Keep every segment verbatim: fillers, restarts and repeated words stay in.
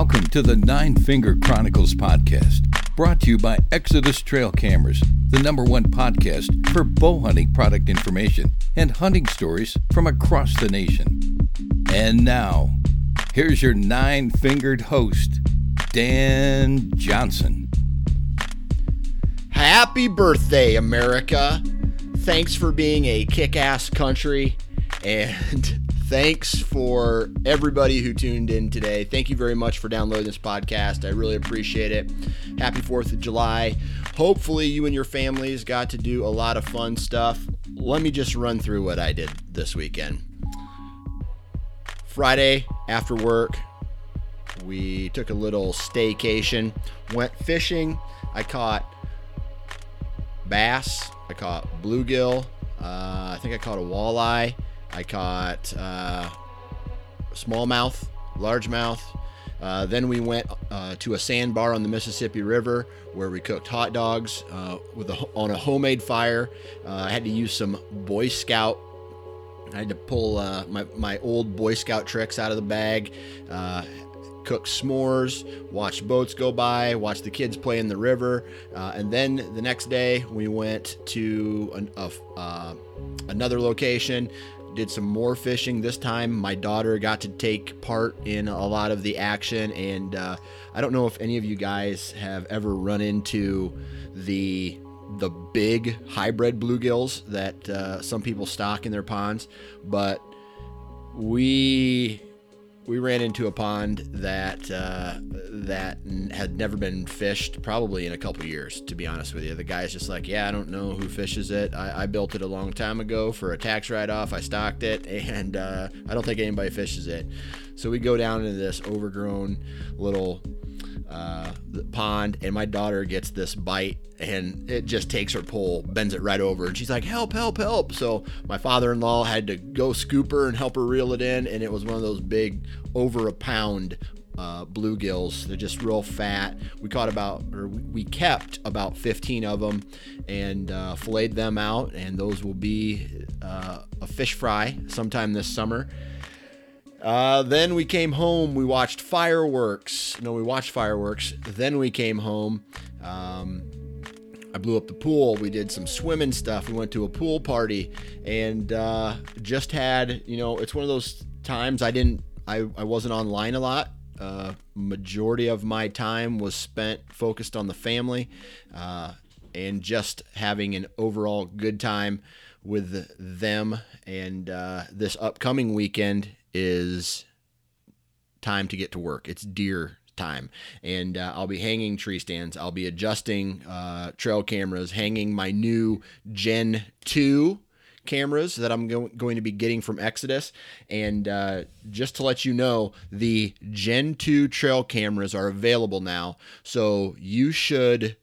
Welcome to the Nine Finger Chronicles podcast, brought to you by Exodus Trail Cameras, the number one podcast for bow hunting product information and hunting stories from across the nation. And now, here's your nine-fingered host, Dan Johnson. Happy birthday, America. Thanks for being a kick-ass country, and thanks for everybody who tuned in today. Thank you very much for downloading this podcast. I really appreciate it. Happy fourth of July. Hopefully you and your families got to do a lot of fun stuff. Let me just run through what I did this weekend. Friday after work, we took a little staycation, went fishing. I caught bass, I caught bluegill, uh, I think I caught a walleye, I caught uh, smallmouth, largemouth. Uh, then we went uh, to a sandbar on the Mississippi River where we cooked hot dogs uh, with a, on a homemade fire. Uh, I had to use some Boy Scout. I had to pull uh, my, my old Boy Scout tricks out of the bag, uh, cook s'mores, watch boats go by, watch the kids play in the river. Uh, and then the next day we went to an, a, uh, another location, did some more fishing. This time my daughter got to take part in a lot of the action. And uh, I don't know if any of you guys have ever run into the the big hybrid bluegills that uh, some people stock in their ponds, but we we ran into a pond that uh, that had never been fished probably in a couple years, to be honest with you. The guy's just like, yeah, I don't know who fishes it. I, I built it a long time ago for a tax write-off. I stocked it, and uh, I don't think anybody fishes it. So we go down into this overgrown little uh, pond, and my daughter gets this bite, and it just takes her pole, bends it right over, and she's like, help, help, help. So my father-in-law had to go scoop her and help her reel it in, and it was one of those big, over a pound uh, bluegills. They're just real fat. We caught about, or we kept about fifteen of them, and uh, filleted them out, and those will be uh, a fish fry sometime this summer. Uh, then we came home, we watched fireworks. No, we watched fireworks. Then we came home. Um, I blew up the pool. We did some swimming stuff. We went to a pool party and uh, just had, you know, it's one of those times I didn't, I, I wasn't online a lot. Uh, majority of my time was spent focused on the family uh, and just having an overall good time with them. And uh, this upcoming weekend is time to get to work. It's deer time, and uh, I'll be hanging tree stands. I'll be adjusting uh, trail cameras, hanging my new Gen two cameras that I'm go- going to be getting from Exodus. And uh, just to let you know, the Gen two trail cameras are available now, so you should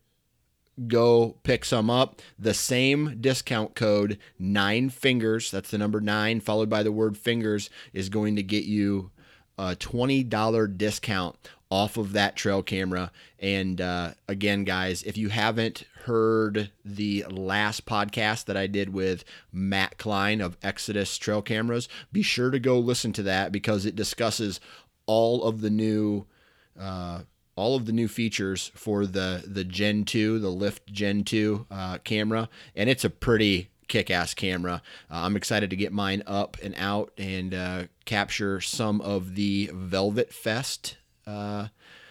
go pick some up. The same discount code, nine fingers, that's the number nine followed by the word fingers, is going to get you a twenty dollars discount off of that trail camera. And uh, again, guys, if you haven't heard the last podcast that I did with Matt Klein of Exodus Trail Cameras, be sure to go listen to that, because it discusses all of the new uh, all of the new features for the, the Gen two, the Lift Gen two uh, camera, and it's a pretty kick-ass camera. Uh, I'm excited to get mine up and out and uh, capture some of the Velvet Fest, uh,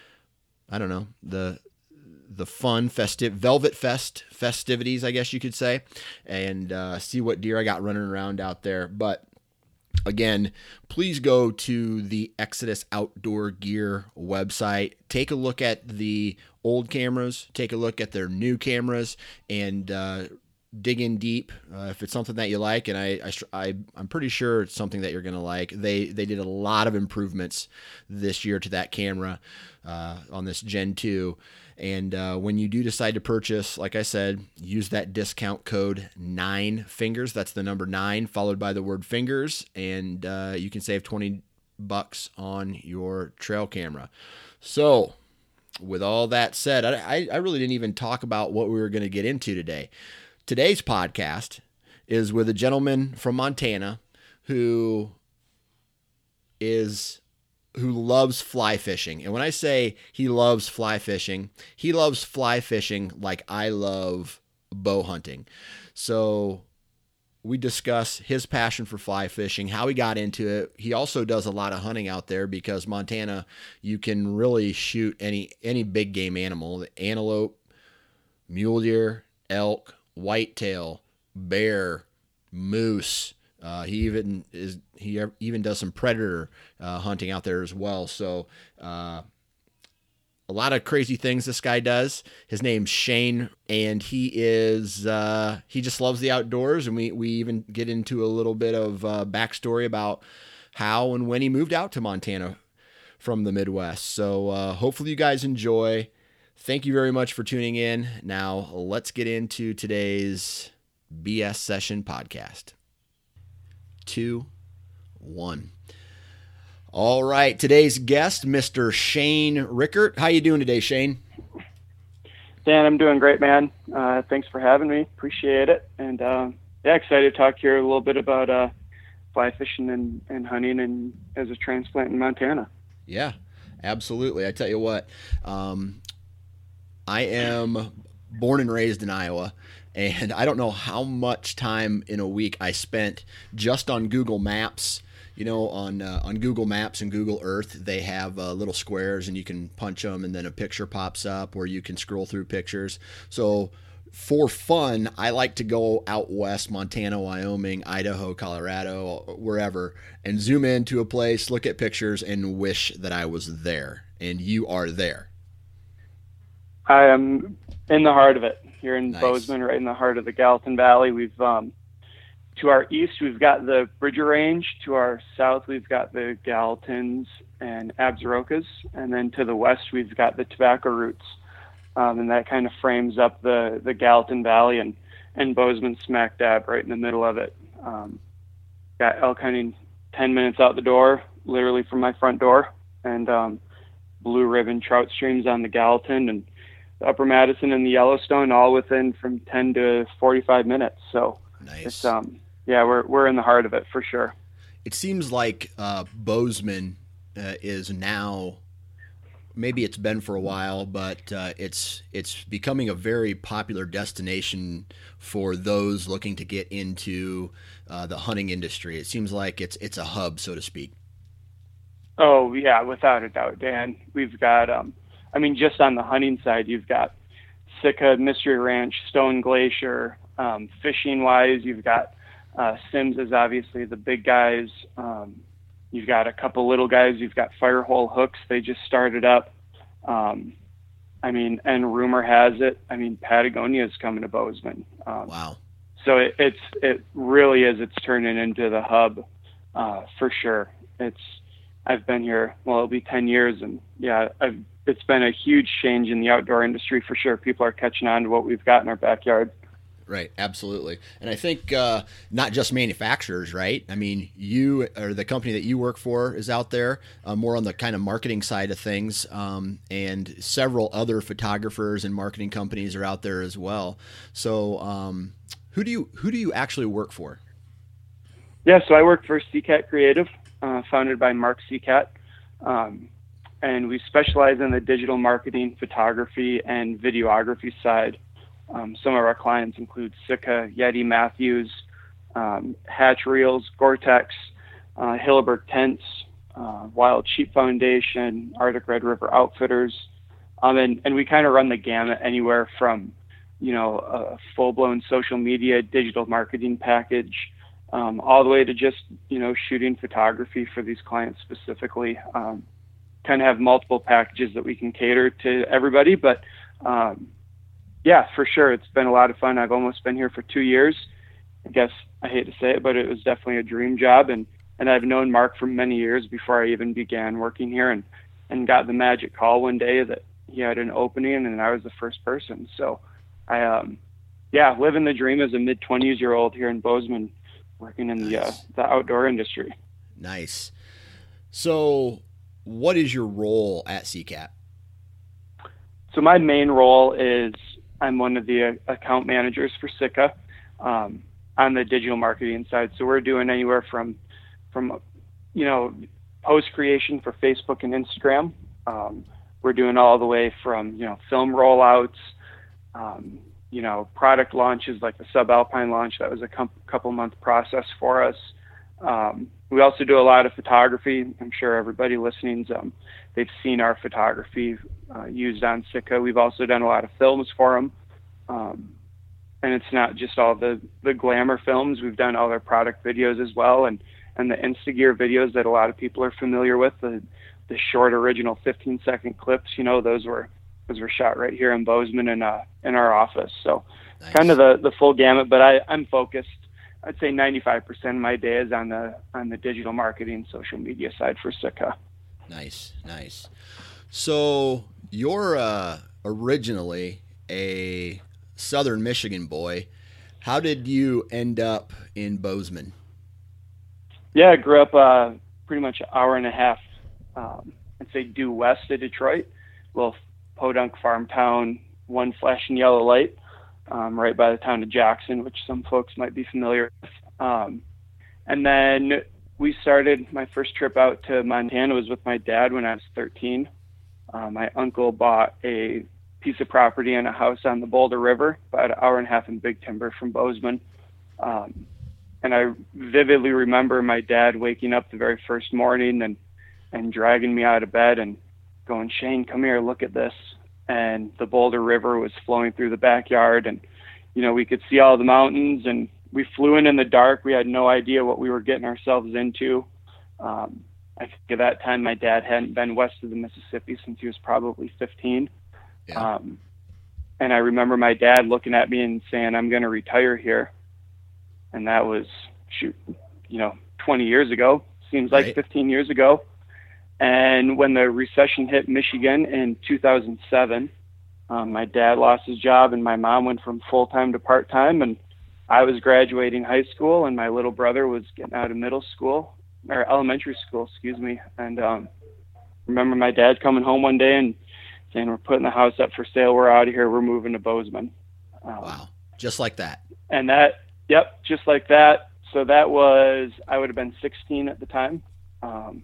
I don't know, the the fun festive Velvet Fest festivities, I guess you could say, and uh, see what deer I got running around out there. But again, please go to the Exodus Outdoor Gear website. Take a look at the old cameras. Take a look at their new cameras, and uh, dig in deep uh, if it's something that you like. And I, I, I, I'm pretty sure it's something that you're going to like. They they did a lot of improvements this year to that camera uh, on this Gen two. And uh, when you do decide to purchase, like I said, use that discount code nine fingers. That's the number nine followed by the word fingers, and uh, you can save twenty bucks on your trail camera. So, with all that said, I, I really didn't even talk about what we were going to get into today. Today's podcast is with a gentleman from Montana who is who loves fly fishing. And when I say he loves fly fishing, he loves fly fishing like I love bow hunting. So we discuss his passion for fly fishing, how he got into it. He also does a lot of hunting out there because Montana, you can really shoot any any big game animal, antelope, mule deer, elk, whitetail, bear, moose. Uh, he even is he even does some predator uh, hunting out there as well. So uh, a lot of crazy things this guy does. His name's Shane, and he is uh, he just loves the outdoors. And we we even get into a little bit of uh, backstory about how and when he moved out to Montana from the Midwest. So uh, hopefully you guys enjoy. Thank you very much for tuning in. Now let's get into today's B S Session podcast. Two, one. All right, today's guest, Mister Shane Rickert. How you doing today, Shane? Dan, I'm doing great, man. Uh, thanks for having me. Appreciate it. And uh, yeah, excited to talk here a little bit about uh, fly fishing and, and hunting and as a transplant in Montana. Yeah, absolutely. I tell you what, um, I am born and raised in Iowa. And I don't know how much time in a week I spent just on Google Maps. You know, on uh, on Google Maps and Google Earth, they have uh, little squares, and you can punch them, and then a picture pops up, or you can scroll through pictures. So for fun, I like to go out west, Montana, Wyoming, Idaho, Colorado, wherever, and zoom into a place, look at pictures, and wish that I was there. And you are there. I am in the heart of it. Here in Nice. Bozeman, right in the heart of the Gallatin Valley. We've um, to our east, we've got the Bridger Range. To our south, we've got the Gallatins and Absarokas, and then to the west, we've got the Tobacco Roots, um, and that kind of frames up the the Gallatin Valley, and and Bozeman smack dab right in the middle of it. Um, got elk hunting ten minutes out the door, literally from my front door, and um, blue ribbon trout streams on the Gallatin and the Upper Madison and the Yellowstone, all within from ten to forty-five minutes. So Nice. it's, um, yeah, we're, we're in the heart of it for sure. It seems like uh, Bozeman uh, is now, maybe it's been for a while, but uh, it's it's becoming a very popular destination for those looking to get into uh, the hunting industry. It seems like it's it's a hub, so to speak. Oh yeah, without a doubt, Dan. We've got, um, I mean, just on the hunting side, you've got Sitka, Mystery Ranch, Stone Glacier. Um, fishing wise, you've got uh, Sims is obviously the big guys. Um, you've got a couple little guys. You've got Firehole Hooks. They just started up. Um, I mean, and rumor has it, I mean, Patagonia is coming to Bozeman. Um, Wow. So it, it's it really is. It's turning into the hub uh, for sure. It's I've been here. Well, it'll be ten years, and yeah, I've, it's been a huge change in the outdoor industry for sure. People are catching on to what we've got in our backyard. Right, absolutely. And I think uh, not just manufacturers, right? I mean, you or the company that you work for is out there, uh, more on the kind of marketing side of things, um, and several other photographers and marketing companies are out there as well. So, um, who do you who do you actually work for? Yeah, so I work for C CAT Creative, uh, founded by Mark C CAT, um, and we specialize in the digital marketing, photography, and videography side. Um, some of our clients include Sitka, Yeti Matthews, um, Hatch Reels, Gore-Tex, uh, Hilleberg Tents, uh, Wild Sheep Foundation, Arctic Red River Outfitters, um, and, and we kind of run the gamut anywhere from, you know, a full-blown social media digital marketing package, um, all the way to just, you know, shooting photography for these clients specifically. Um, kind of have multiple packages that we can cater to everybody, but um, yeah, for sure. It's been a lot of fun. I've almost been here for two years. I guess I hate to say it, but it was definitely a dream job. And, and I've known Mark for many years before I even began working here, and, and got the magic call one day that he had an opening and I was the first person. So I, um, yeah, living the dream as a mid twenties year old here in Bozeman, working in the, uh, the outdoor industry. Nice. So what is your role at C CAT? So my main role is I'm one of the account managers for Sitka um, on the digital marketing side. So we're doing anywhere from, from, you know, post creation for Facebook and Instagram. Um, we're doing all the way from, you know, film rollouts, um, you know, product launches like the Subalpine launch. That was a com- couple month process for us. Um, we also do a lot of photography. I'm sure everybody listening's, um, they've seen our photography uh, used on Sitka. We've also done a lot of films for them. Um, and it's not just all the, the glamour films. We've done all their product videos as well. And, and the Instagear videos that a lot of people are familiar with, the, the short original fifteen second clips, you know, those were, those were shot right here in Bozeman in, uh, in our office. So Nice. kind of the, the full gamut, but I, I'm focused. I'd say ninety-five percent of my day is on the, on the digital marketing, social media side for Sitka. Nice. Nice. So you're, uh, originally a Southern Michigan boy. How did you end up in Bozeman? Yeah, I grew up uh, pretty much an hour and a half, um, I'd say due west of Detroit, little podunk farm town, one flashing yellow light, um, right by the town of Jackson, which some folks might be familiar with. Um, and then we started, my first trip out to Montana was with my dad when I was thirteen. Uh, my uncle bought a piece of property and a house on the Boulder River, about an hour and a half in Big Timber from Bozeman. Um, and I vividly remember my dad waking up the very first morning and, and dragging me out of bed and going, "Shane, come here, look at this." And the Boulder River was flowing through the backyard, and, you know, we could see all the mountains, and we flew in in the dark. We had no idea what we were getting ourselves into. Um, I think at that time, my dad hadn't been west of the Mississippi since he was probably fifteen. Yeah. Um, and I remember my dad looking at me and saying, "I'm going to retire here." And that was, shoot, you know, twenty years ago, seems like Right. fifteen years ago. And when the recession hit Michigan in two thousand seven, um, my dad lost his job and my mom went from full-time to part-time, and I was graduating high school and my little brother was getting out of middle school or elementary school, excuse me. And, um, remember my dad coming home one day and saying, "We're putting the house up for sale. We're out of here. We're moving to Bozeman." Um, Wow. Just like that. And that, yep, just like that. So that was, I would have been sixteen at the time. Um,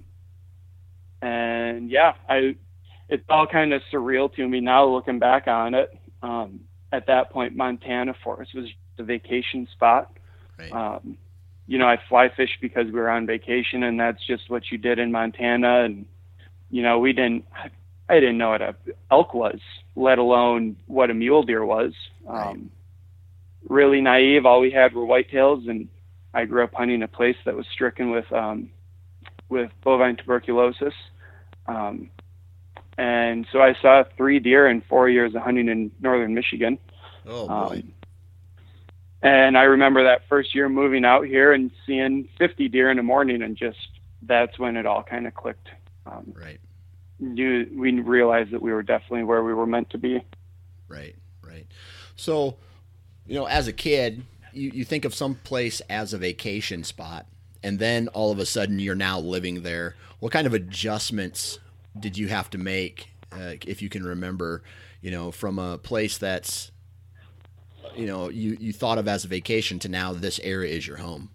and yeah, I, it's all kind of surreal to me now looking back on it. Um, at that point, Montana for us was a vacation spot. Right. Um, you know, I fly fish because we were on vacation, and that's just what you did in Montana. And, you know, we didn't, I didn't know what a elk was, let alone what a mule deer was. Um, Right. Really naive. All we had were whitetails, and I grew up hunting a place that was stricken with, um, with bovine tuberculosis. Um, and so I saw three deer in four years of hunting in northern Michigan. Oh boy. Um, and I remember that first year moving out here and seeing fifty deer in the morning, and just, that's when it all kind of clicked. Um, Right. knew, we realized that we were definitely where we were meant to be. Right. Right. So, you know, as a kid, you, you think of some place as a vacation spot, and then all of a sudden you're now living there. What kind of adjustments did you have to make, uh, if you can remember, you know, from a place that's, you know, you, you thought of as a vacation to now this area is your home?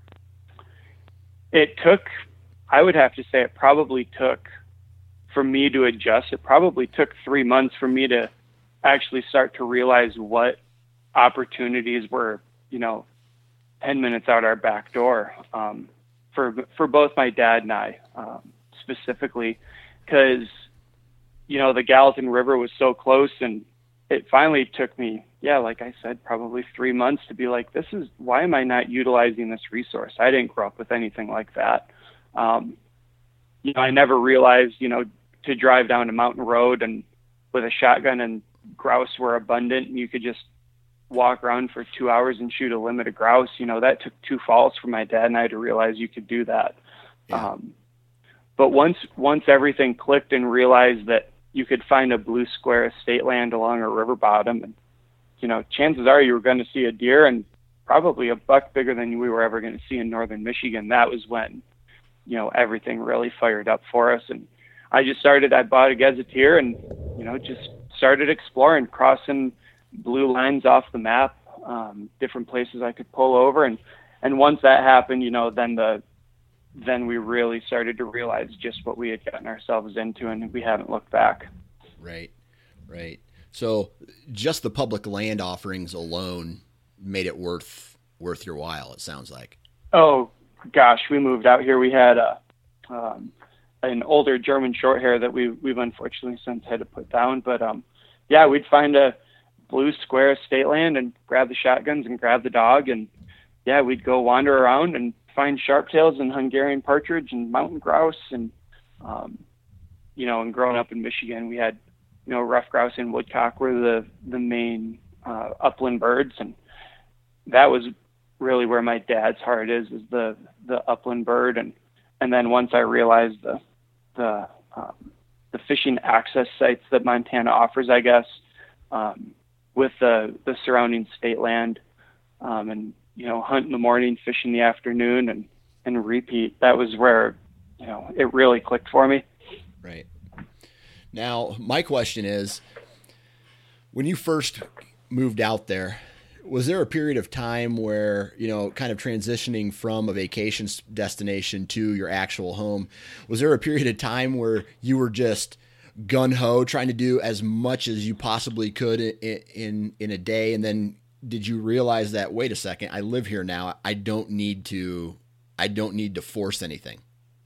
It took, I would have to say it probably took, for me to adjust, it probably took three months for me to actually start to realize what opportunities were, you know, ten minutes out our back door, um, for, for both my dad and I, um, specifically, because, you know, the Gallatin River was so close, and it finally took me, yeah, like I said, probably three months to be like, this is, why am I not utilizing this resource? I didn't grow up with anything like that. Um, you know, I never realized, you know, to drive down a mountain road and with a shotgun, and grouse were abundant, and you could just walk around for two hours and shoot a limit of grouse. You know, that took two falls for my dad and I to realize you could do that. Yeah. Um, but once, once everything clicked and realized that you could find a blue square estate land along a river bottom, and, you know, chances are you were going to see a deer, and probably a buck bigger than we were ever going to see in northern Michigan. That was when, you know, everything really fired up for us. And I just started, I bought a gazetteer and, you know, just started exploring, crossing blue lines off the map, um, different places I could pull over. And, and once that happened, you know, then the, then we really started to realize just what we had gotten ourselves into, and we haven't looked back. Right, right. So just the public land offerings alone made it worth worth your while, it sounds like. Oh, gosh, we moved out here. We had a, um, an older German short hair that we, we've unfortunately since had to put down. But, um, yeah, we'd find a blue square of state land and grab the shotguns and grab the dog. And, yeah, we'd go wander around and find sharptails and Hungarian partridge and mountain grouse. And, um, you know, and growing up in Michigan, we had, you know, rough grouse and woodcock were the, the main uh, upland birds. And that was really where my dad's heart is, is the, the upland bird. And, and then once I realized the, the, um, the fishing access sites that Montana offers, I guess, um, with the, the surrounding state land, um, and, you know, hunt in the morning, fish in the afternoon, and, and repeat, that was where, you know, it really clicked for me. Right. Now, my question is, when you first moved out there, was there a period of time where, you know, kind of transitioning from a vacation destination to your actual home, was there a period of time where you were just gun-ho trying to do as much as you possibly could in, in, in a day? And then did you realize that, wait a second, I live here now. I don't need to, I don't need to force anything.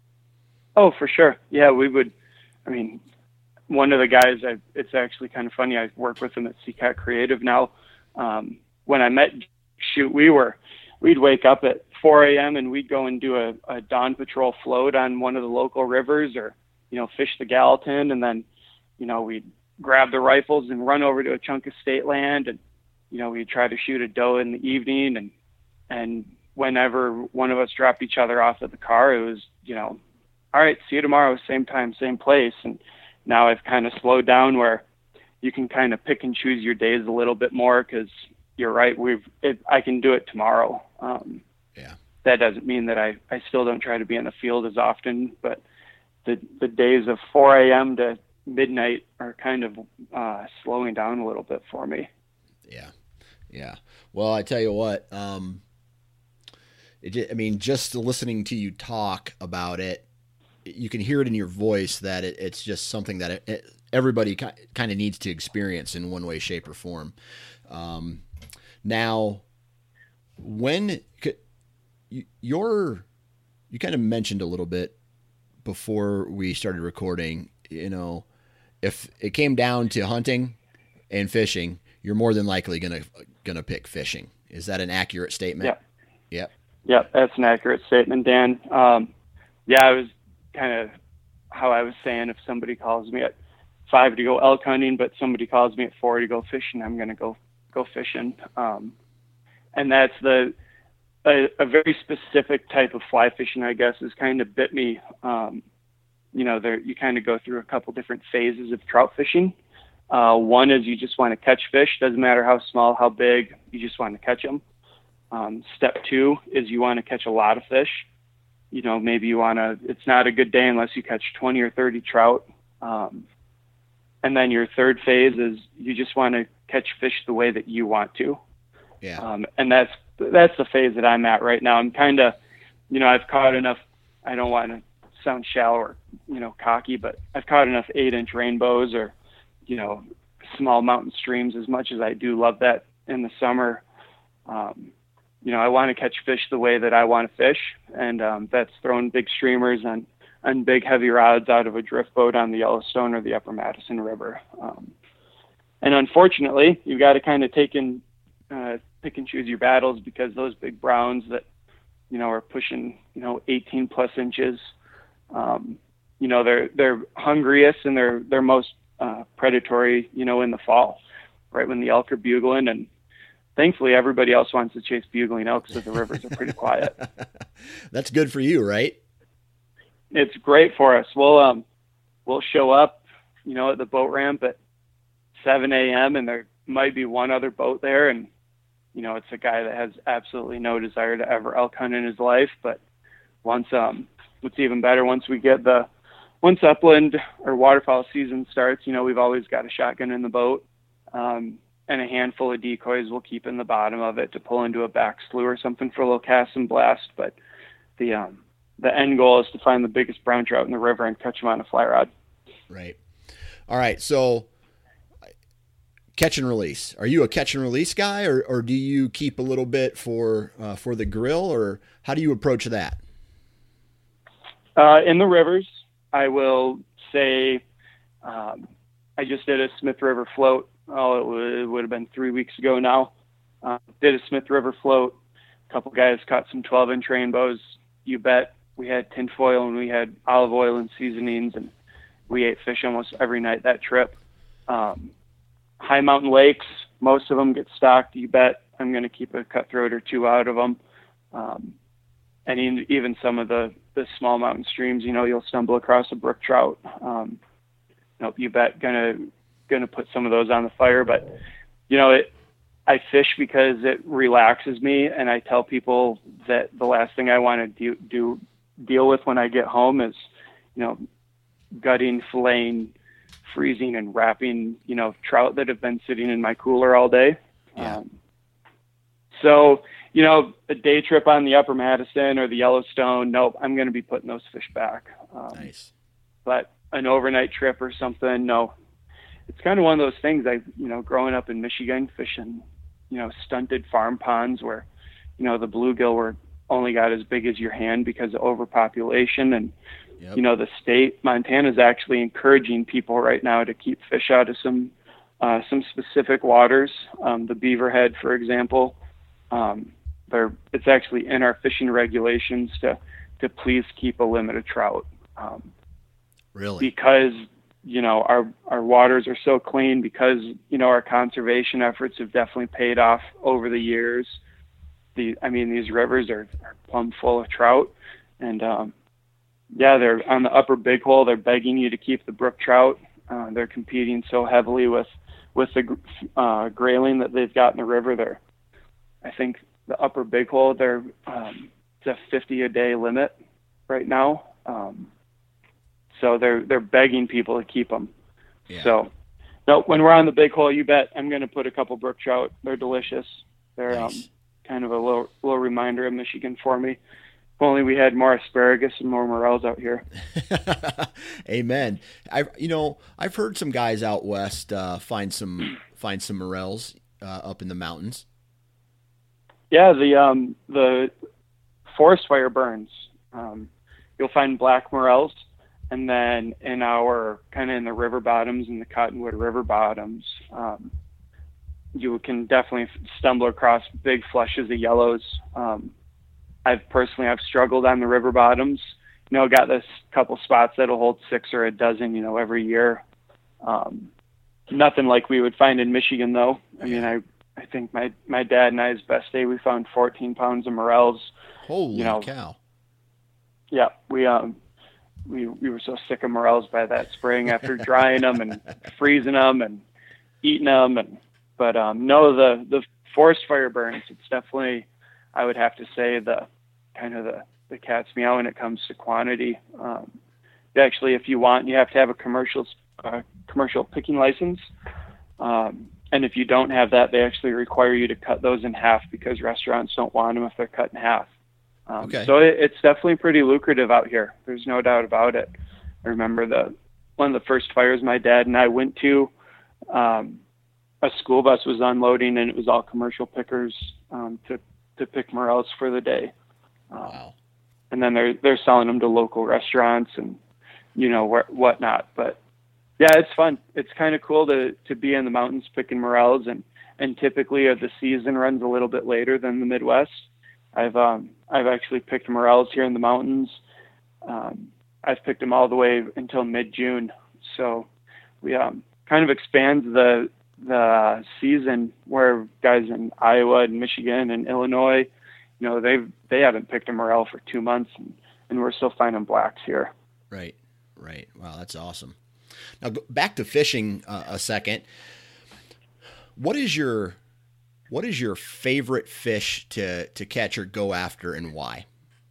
Oh, for sure. Yeah, we would, I mean, one of the guys, I, it's actually kind of funny. I work with him at SeaCat Creative now. Um, when I met Shoot, we were, we'd wake up at four a.m. and we'd go and do a, a dawn patrol float on one of the local rivers, or, you know, fish the Gallatin. And then, you know, we'd grab the rifles and run over to a chunk of state land. And, you know, we'd try to shoot a doe in the evening. And, and whenever one of us dropped each other off at the car, it was, you know, all right, see you tomorrow, same time, same place. And now I've kind of slowed down where you can kind of pick and choose your days a little bit more, because you're right. We've, it, I can do it tomorrow. Um, yeah. That doesn't mean that I, I still don't try to be in the field as often, but the, the days of four a.m. to midnight are kind of uh, slowing down a little bit for me. Yeah. Yeah. Well, I tell you what, um, it, I mean, just listening to you talk about it, you can hear it in your voice that it, it's just something that it, it, everybody kind of needs to experience in one way, shape, or form. Um, now, when you, you're, you kind of mentioned a little bit before we started recording, you know, if it came down to hunting and fishing, you're more than likely gonna gonna pick fishing. Is that an accurate statement? Yeah. Yep. Yeah, that's an accurate statement, Dan. Um, yeah, I was kind of how I was saying, if somebody calls me at five to go elk hunting, but somebody calls me at four to go fishing, I'm going to go, go fishing. Um, and that's the, a, a very specific type of fly fishing, I guess, has kind of bit me. Um, you know, there, you kind of go through a couple different phases of trout fishing. Uh, one is you just want to catch fish. Doesn't matter how small, how big, you just want to catch them. Um, step two is you want to catch a lot of fish. You know, maybe you want to, it's not a good day unless you catch twenty or thirty trout. Um, and then your third phase is you just want to catch fish the way that you want to. Yeah. Um, and that's, that's the phase that I'm at right now. I'm kind of, you know, I've caught enough, I don't want to sound shallow or, you know, cocky, but I've caught enough eight inch rainbows or, you know, small mountain streams, as much as I do love that in the summer. Um, you know, I want to catch fish the way that I want to fish. And um, that's throwing big streamers on, on big heavy rods out of a drift boat on the Yellowstone or the Upper Madison River. Um, and unfortunately, you've got to kind of take in, uh, pick and choose your battles, because those big browns that, you know, are pushing, you know, eighteen plus inches, um, you know, they're, they're hungriest and they're, they're most uh, predatory, you know, in the fall, right when the elk are bugling. And thankfully, everybody else wants to chase bugling elk, so the rivers are pretty quiet. That's good for you, right? It's great for us. We'll um, we'll show up, you know, at the boat ramp at seven a.m. and there might be one other boat there, and you know, it's a guy that has absolutely no desire to ever elk hunt in his life. But once um, what's even better, once we get the once upland or waterfowl season starts, you know, we've always got a shotgun in the boat. Um, and a handful of decoys we'll keep in the bottom of it to pull into a back slough or something for a little cast and blast. But the, um, the end goal is to find the biggest brown trout in the river and catch them on a fly rod. Right. All right. So catch and release. Are you a catch and release guy, or, or do you keep a little bit for uh, for the grill, or how do you approach that? Uh, in the rivers, I will say um, I just did a Smith River float. Oh, it would, it would have been three weeks ago now. Uh, did a Smith River float. A couple guys caught some twelve-inch rainbows. You bet. We had tinfoil and we had olive oil and seasonings, and we ate fish almost every night that trip. Um, high mountain lakes, most of them get stocked. You bet. I'm going to keep a cutthroat or two out of them. Um, and in, even some of the, the small mountain streams, you know, you'll stumble across a brook trout. Um, nope, you bet. Gonna gonna put some of those on the fire. But you know, it. I fish because it relaxes me, and I tell people that the last thing I want to do, do deal with when I get home is, you know, gutting, filleting, freezing, and wrapping, you know, trout that have been sitting in my cooler all day. Yeah. Um, so, you know, a day trip on the Upper Madison or the Yellowstone, nope, I'm going to be putting those fish back. Um, Nice. But an overnight trip or something, no. It's kind of one of those things. I, you know, growing up in Michigan, fishing, you know, stunted farm ponds where, you know, the bluegill were only got as big as your hand because of overpopulation. And, Yep. you know, the state, Montana, is actually encouraging people right now to keep fish out of some uh, some specific waters. Um, the Beaverhead, for example, um, they're, it's actually in our fishing regulations to to please keep a limit of trout. Um, Really? because, you know, our, our waters are so clean, because, you know, our conservation efforts have definitely paid off over the years. The, I mean, these rivers are, are plumb full of trout, and, um, yeah, they're on the upper big hole. They're begging you to keep the brook trout. Uh, they're competing so heavily with, with the, uh, grayling that they've got in the river. They're, I think the upper big hole, they're, um, it's a fifty a day limit right now. Um, So they're they're begging people to keep them. Yeah. So, no, when we're on the big hole, you bet I'm going to put a couple brook trout. They're delicious. They're Nice. um, kind of a little little reminder of Michigan for me. If only we had more asparagus and more morels out here. Amen. I you know I've heard some guys out west uh, find some find some morels uh, up in the mountains. Yeah, the um, the forest fire burns. Um, you'll find black morels. And then in our kind of in the river bottoms and the Cottonwood River bottoms, um, you can definitely stumble across big flushes of yellows. Um, I've personally, I've struggled on the river bottoms. You know, got this couple spots that'll hold six or a dozen, you know, every year. Um, nothing like we would find in Michigan, though. I mean, I, I think my, my dad and I's best day, we found fourteen pounds of morels. Holy you know, cow. Yeah, we, um, We we were so sick of morels by that spring after drying them and freezing them and eating them. And but um, no, the the forest fire burns. It's definitely, I would have to say, the kind of the, the cat's meow when it comes to quantity. Um, actually, if you want, you have to have a commercial uh, commercial picking license. Um, and if you don't have that, they actually require you to cut those in half, because restaurants don't want them if they're cut in half. Um, Okay. So it, it's definitely pretty lucrative out here. There's no doubt about it. I remember the one of the first fires my dad and I went to, um, a school bus was unloading, and it was all commercial pickers um, to to pick morels for the day. Um, Wow. And then they're they're selling them to local restaurants and, you know, wh- whatnot. But yeah, it's fun. It's kind of cool to to be in the mountains picking morels, and and typically uh, the season runs a little bit later than the Midwest. I've um I've actually picked morels here in the mountains. Um, I've picked them all the way until mid-June. So we um kind of expands the the season, where guys in Iowa and Michigan and Illinois, you know, they've they haven't picked a morel for two months, and, and we're still finding blacks here. Right. Right. Wow, that's awesome. Now go back to fishing uh, a second. What is your What is your favorite fish to, to catch or go after, and why?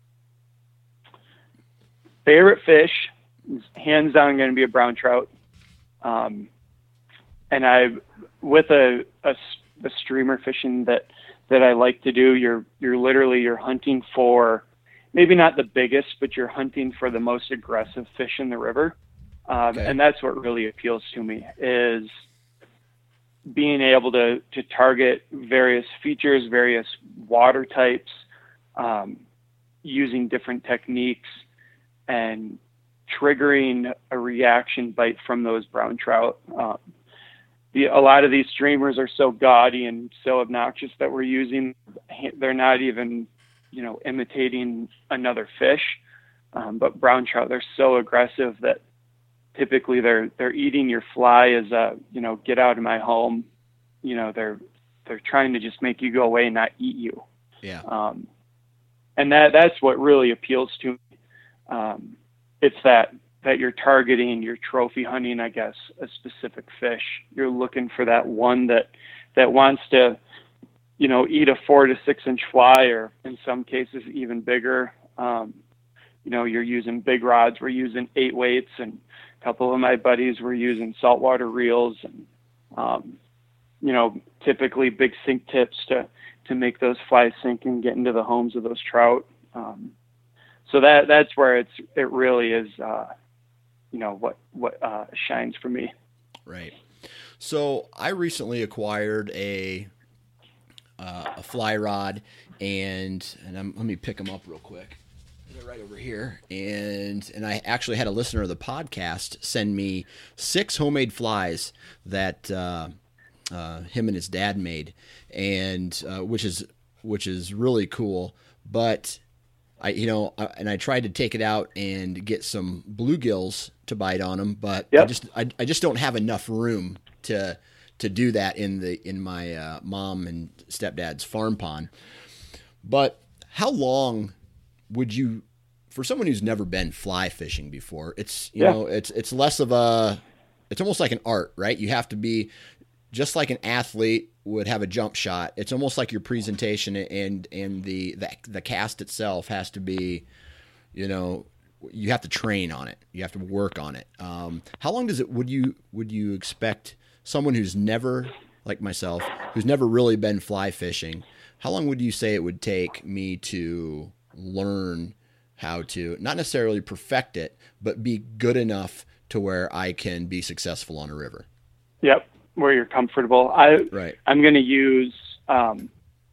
Favorite fish is hands down going to be a brown trout. Um, and I, with a, a, a streamer fishing that, that I like to do, you're, you're literally, you're hunting for maybe not the biggest, but you're hunting for the most aggressive fish in the river. Um, Okay. And that's what really appeals to me, is being able to, to target various features, various water types, um, using different techniques, and triggering a reaction bite from those brown trout. Um, the, a lot of these streamers are so gaudy and so obnoxious that we're using, they're not even, you know, imitating another fish. Um, but brown trout, they're so aggressive that typically they're, they're eating your fly as a, you know, get out of my home. You know, they're, they're trying to just make you go away and not eat you. Yeah. Um, and that, that's what really appeals to me. Um, it's that, that you're targeting, you're trophy hunting, I guess, a specific fish. You're looking for that one that, that wants to, you know, eat a four to six inch fly, or in some cases even bigger. Um, you know, you're using big rods. We're using eight weights, and a couple of my buddies were using saltwater reels, and, um, you know, typically big sink tips to, to make those flies sink and get into the homes of those trout. Um, so that, that's where it's, it really is, uh, you know, what, what, uh, shines for me. Right. So I recently acquired a, uh, a fly rod, and, and I'm, let me pick them up real quick. They're right over here. And, and I actually had a listener of the podcast send me six homemade flies that, uh, uh, him and his dad made, and, uh, which is, which is really cool. But I, you know, I, and I tried to take it out and get some bluegills to bite on them, but Yep. I just, I, I just don't have enough room to, to do that in the, in my, uh, mom and stepdad's farm pond. But how long would you, for someone who's never been fly fishing before, it's, you Yeah. know, it's, it's less of a, it's almost like an art, right? You have to be just like an athlete would have a jump shot. It's almost like your presentation, and, and the, the, the cast itself has to be, you know, you have to train on it. You have to work on it. Um, how long does it, would you, would you expect someone who's never, like myself, who's never really been fly fishing, how long would you say it would take me to learn how to not necessarily perfect it, but be good enough to where I can be successful on a river? Yep. Where you're comfortable. I, Right. I'm going to use, um,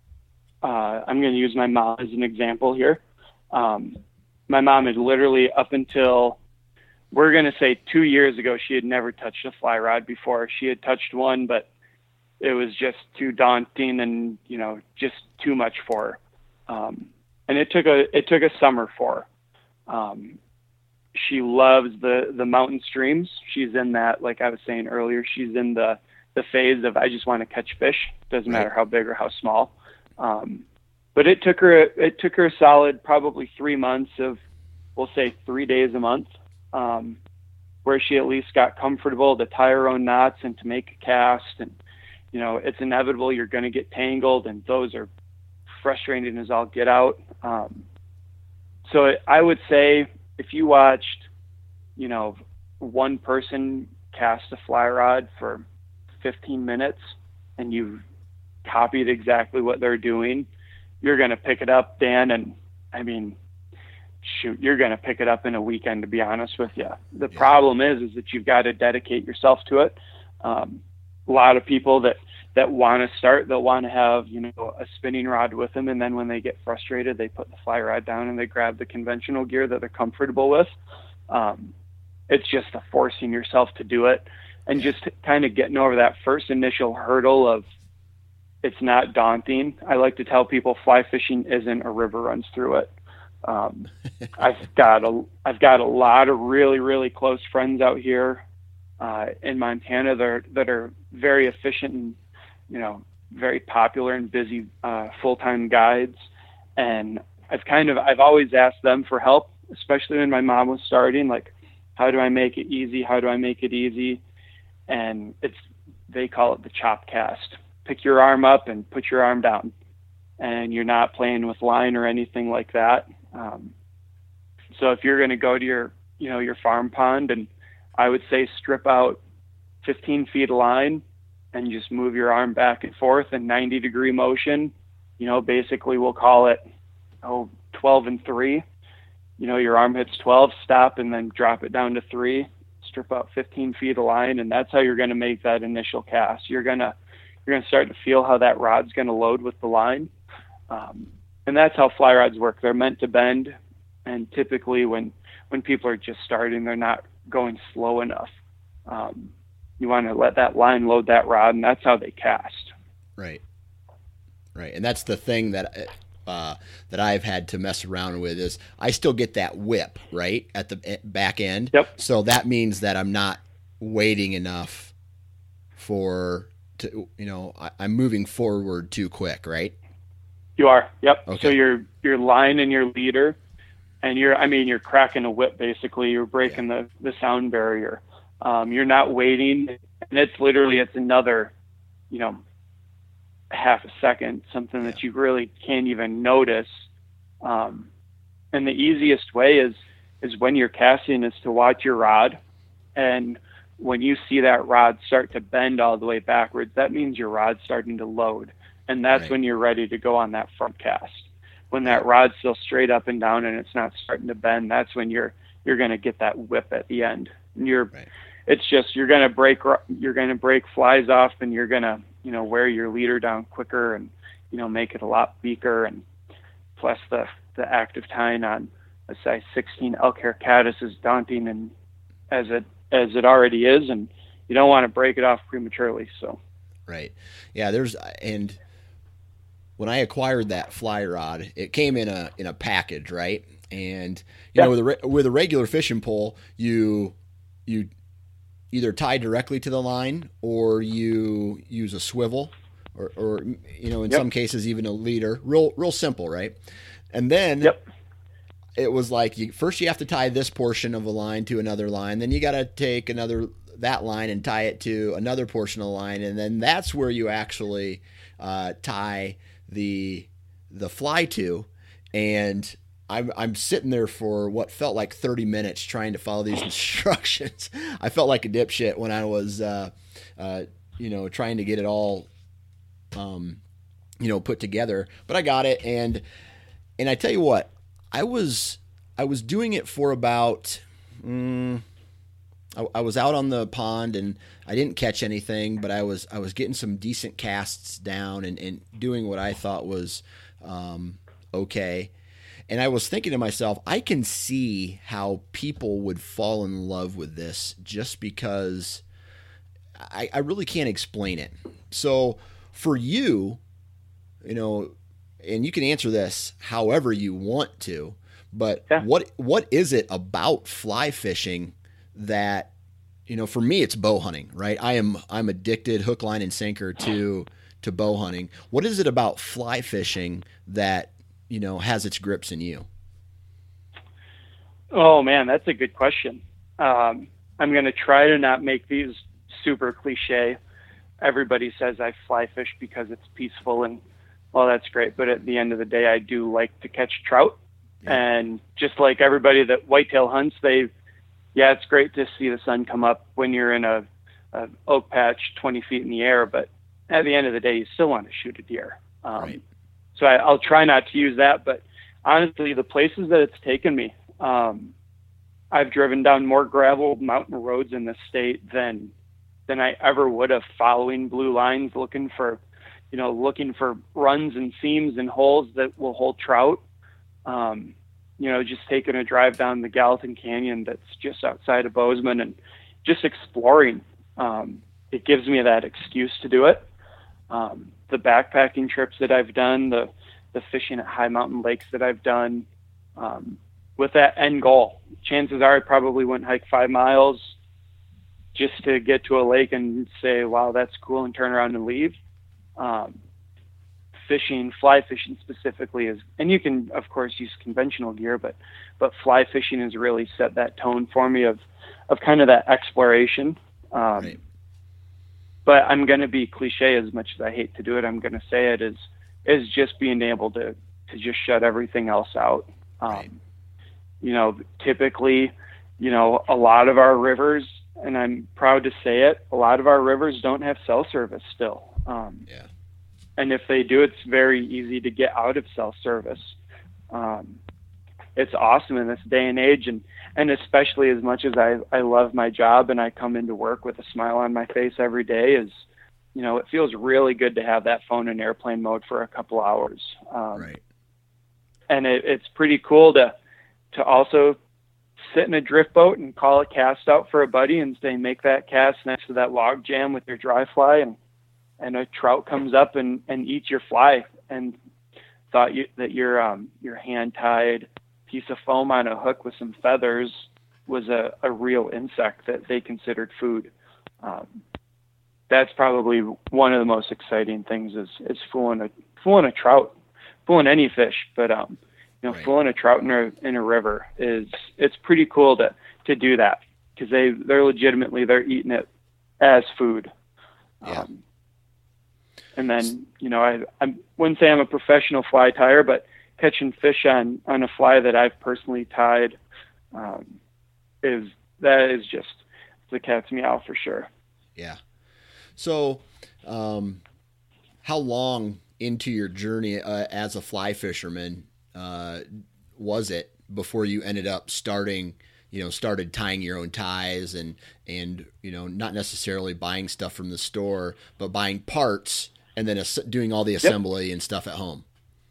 uh, I'm going to use my mom as an example here. Um, my mom had literally, up until, we're going to say two years ago, she had never touched a fly rod before. She had touched one, but it was just too daunting and, you know, just too much for her. Um, and it took a, it took a summer for her. Um, she loves the, the mountain streams. She's in that, like I was saying earlier, she's in the, the phase of, I just want to catch fish. Doesn't Right. matter how big or how small. Um, but it took her, it took her a solid, probably three months of, we'll say three days a month, um, where she at least got comfortable to tie her own knots and to make a cast. And, you know, it's inevitable. You're going to get tangled, and those are frustrating as all get out. Um, so it, I would say if you watched, you know, one person cast a fly rod for fifteen minutes and you copied exactly what they're doing, you're going to pick it up, Dan. And I mean, shoot, you're going to pick it up in a weekend, to be honest with you. The Yeah. problem is, is that you've got to dedicate yourself to it. Um, a lot of people that, that want to start, they'll want to have, you know, a spinning rod with them. And then when they get frustrated, they put the fly rod down and they grab the conventional gear that they're comfortable with. Um, it's just a forcing yourself to do it, and just kind of getting over that first initial hurdle of, it's not daunting. I like to tell people fly fishing isn't a river runs through it. Um, I've got a, I've got a lot of really, really close friends out here, uh, in Montana that are, that are very efficient and, you know, very popular and busy, uh, full-time guides. And I've kind of, I've always asked them for help, especially when my mom was starting, like, how do I make it easy? How do I make it easy? And it's, they call it the chop cast. Pick your arm up and put your arm down, and you're not playing with line or anything like that. Um, so if you're going to go to your, you know, your farm pond, and I would say strip out fifteen feet of line and just move your arm back and forth in ninety degree motion, you know, basically we'll call it, oh, twelve and three. You know, your arm hits twelve, stop, and then drop it down to three, strip out fifteen feet of line, and that's how you're going to make that initial cast. You're going to you're going to start to feel how that rod's going to load with the line. Um, and that's how fly rods work. They're meant to bend, and typically when, when people are just starting, they're not going slow enough. Um, you want to let that line load that rod, and that's how they cast. Right. Right. And that's the thing that uh, that I've had to mess around with is I still get that whip, right, at the back end. Yep. So that means that I'm not waiting enough for, to, you know, I, I'm moving forward too quick, right? You are. Yep. Okay. So your your line and your leader, and you're, I mean, you're cracking a whip, basically. You're breaking yeah. the, the sound barrier. Um, you're not waiting, and it's literally, it's another, you know, half a second, something yeah. that you really can't even notice. Um, and the easiest way is, is when you're casting is to watch your rod. And when you see that rod start to bend all the way backwards, that means your rod's starting to load. And that's right. when you're ready to go on that front cast. When that rod's still straight up and down and it's not starting to bend, that's when you're, you're going to get that whip at the end. And you're, right. it's just, you're going to break, you're going to break flies off, and you're going to, you know, wear your leader down quicker and, you know, make it a lot weaker. And plus the, the active tying on a size sixteen elk hair caddis is daunting, and as it, as it already is, and you don't want to break it off prematurely. So. Right. Yeah. There's, and when I acquired that fly rod, it came in a, in a package, right? And, you yeah. know, with a, re- with a regular fishing pole, you, you, either tie directly to the line or you use a swivel or, or you know, in yep. some cases, even a leader. Real, real simple, right? And then yep. it was like, you, first you have to tie this portion of a line to another line. Then you got to take another, that line and tie it to another portion of the line. And then that's where you actually uh, tie the, the fly to. And I'm I'm sitting there for what felt like thirty minutes trying to follow these instructions. I felt like a dipshit when I was, uh, uh, you know, trying to get it all, um, you know, put together. But I got it, and and I tell you what, I was I was doing it for about. Mm, I, I was out on the pond and I didn't catch anything, but I was I was getting some decent casts down and, and doing what I thought was um, okay. And I was thinking to myself, I can see how people would fall in love with this just because I, I really can't explain it. So for you, you know, and you can answer this however you want to, but yeah. what what is it about fly fishing that, you know, for me it's bow hunting, right? I am I'm addicted hook, line, and sinker to to bow hunting. What is it about fly fishing that, you know, has its grips in you? Oh man, that's a good question. Um, I'm going to try to not make these super cliche. Everybody says I fly fish because it's peaceful, and well, that's great. But at the end of the day, I do like to catch trout. Yeah. And just like everybody that whitetail hunts, they, yeah, it's great to see the sun come up when you're in a, a oak patch twenty feet in the air. But at the end of the day, you still want to shoot a deer. Um, right. So I, I'll try not to use that, but honestly, the places that it's taken me, um, I've driven down more gravel mountain roads in this state than than I ever would have following blue lines, looking for, you know, looking for runs and seams and holes that will hold trout. Um, you know, just taking a drive down the Gallatin Canyon that's just outside of Bozeman and just exploring. Um, it gives me that excuse to do it. Um, the backpacking trips that I've done, the, the fishing at high mountain lakes that I've done, um, with that end goal. Chances are I probably wouldn't hike five miles just to get to a lake and say, wow, that's cool, and turn around and leave. Um, fishing, fly fishing specifically is, and you can of course use conventional gear, but, but fly fishing has really set that tone for me of, of kind of that exploration. Um, right. But I'm going to be cliche as much as I hate to do it. I'm going to say it is, is just being able to, to just shut everything else out. Um, right. You know, typically, you know, a lot of our rivers, and I'm proud to say it, a lot of our rivers don't have cell service still. Um, yeah. And if they do, it's very easy to get out of cell service. Um, it's awesome in this day and age. And, and especially as much as I, I love my job and I come into work with a smile on my face every day, is, you know, it feels really good to have that phone in airplane mode for a couple hours. Um, right. And it, it's pretty cool to, to also sit in a drift boat and call a cast out for a buddy and say, make that cast next to that log jam with your dry fly. And, and a trout comes up and, and eats your fly, and thought you, that your, um, your hand tied piece of foam on a hook with some feathers was a, a real insect that they considered food. Um, that's probably one of the most exciting things is, is fooling a, fooling a trout, fooling any fish, but, um, you know, right. fooling a trout in a, in a river is, it's pretty cool to, to do that, because they, they're legitimately, they're eating it as food. Yeah. Um, and then, you know, I, I wouldn't say I'm a professional fly tyer, but catching fish on, on a fly that I've personally tied, um, is, that is just the cat's meow for sure. Yeah. So, um, how long into your journey uh, as a fly fisherman uh, was it before you ended up starting, you know, started tying your own ties and, and, you know, not necessarily buying stuff from the store, but buying parts and then as- doing all the assembly yep. and stuff at home?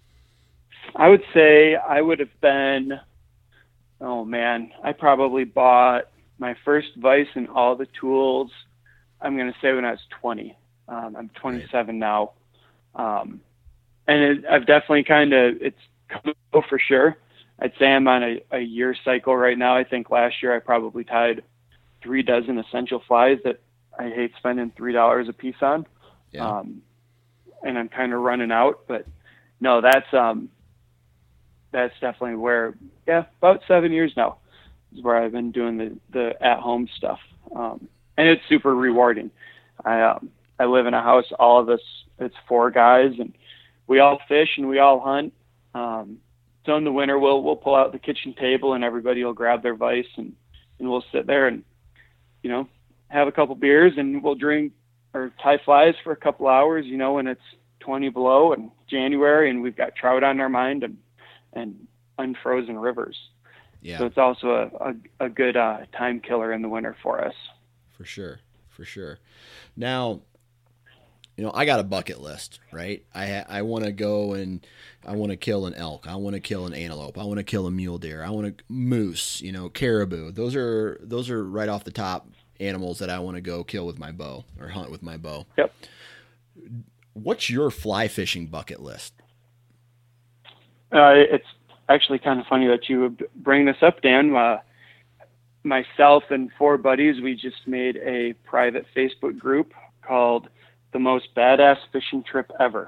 I would say I would have been, oh man, I probably bought my first vise and all the tools, I'm going to say when I was twenty. Um, I'm twenty-seven right. now. Um, and it, I've definitely kind of, it's come for sure. I'd say I'm on a, a year cycle right now. I think last year I probably tied three dozen essential flies that I hate spending three dollars a piece on. Yeah. Um, and I'm kind of running out, but no, that's, um, that's definitely where, yeah, about seven years now is where I've been doing the, the at home stuff. Um, and it's super rewarding. I, um, I live in a house, all of us, it's four guys, and we all fish and we all hunt. Um, so in the winter, we'll, we'll pull out the kitchen table and everybody will grab their vise and, and we'll sit there and, you know, have a couple beers and we'll drink or tie flies for a couple hours, you know, when it's twenty below and January and we've got trout on our mind and, and unfrozen rivers. Yeah. So it's also a, a, a good uh, time killer in the winter for us. For sure. For sure. Now, you know, I got a bucket list, right? I ha- I want to go and I want to kill an elk. I want to kill an antelope. I want to kill a mule deer. I want to moose, you know, caribou. Those are, those are right off the top animals that I want to go kill with my bow or hunt with my bow. Yep. What's your fly fishing bucket list? Uh, it's actually kind of funny that you would bring this up, Dan. Uh, myself and four buddies, we just made a private Facebook group called The Most Badass Fishing Trip Ever.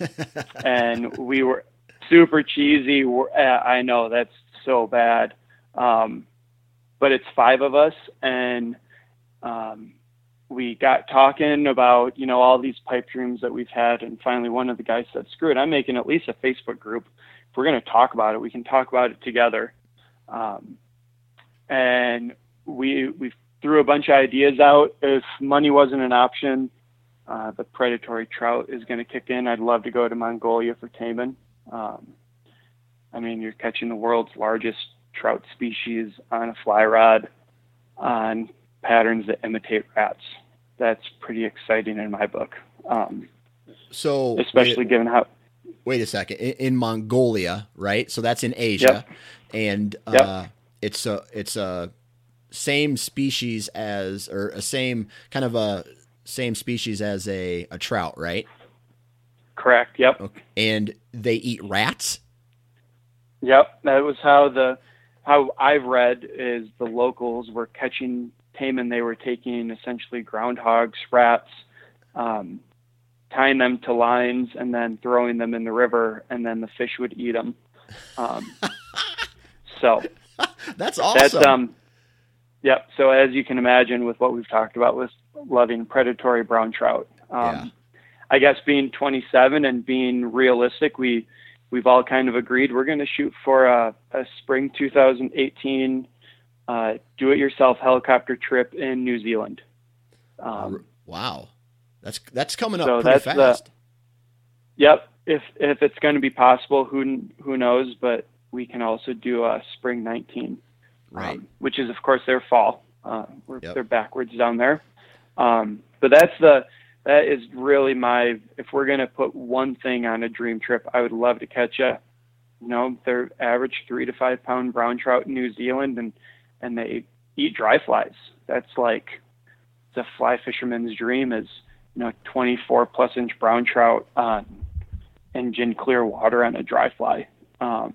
And we were super cheesy. We're, uh, I know that's so bad. Um, but it's five of us. And um, we got talking about, you know, all these pipe dreams that we've had. And finally, one of the guys said, screw it, I'm making at least a Facebook group. If we're going to talk about it, we can talk about it together. Um, and we, we threw a bunch of ideas out. If money wasn't an option, uh, the predatory trout is going to kick in. I'd love to go to Mongolia for taimen. Um, I mean, you're catching the world's largest trout species on a fly rod on patterns that imitate rats. That's pretty exciting in my book. Um, so especially wait, given how, wait a second, in, in Mongolia, right? So that's in Asia. Yep. And, uh, yep. it's a, it's a same species as, or a same kind of a same species as a, a trout, right? Correct. Yep. Okay. And they eat rats. Yep. That was how the, how I've read is the locals were catching taimen. They were taking essentially groundhogs, rats, um, tying them to lines and then throwing them in the river, and then the fish would eat them. Um, so that's awesome. That's, um, yep. So as you can imagine with what we've talked about with loving predatory brown trout, um, yeah. I guess being twenty-seven and being realistic, we, we've all kind of agreed we're going to shoot for a, a spring two thousand eighteen uh, do-it-yourself helicopter trip in New Zealand. Um, wow. That's, that's coming up so pretty that's fast. The, yep. If, if it's going to be possible, who, who knows, but we can also do a spring nineteen, right? Um, which is of course their fall. Uh, we're, Yep. They're backwards down there. Um, but that's the, that is really my, if we're going to put one thing on a dream trip, I would love to catch a, you know, they're average three to five pound brown trout in New Zealand, and, and they eat dry flies. That's like the fly fisherman's dream is, you know, twenty-four plus inch brown trout on in gin clear water on a dry fly. Um,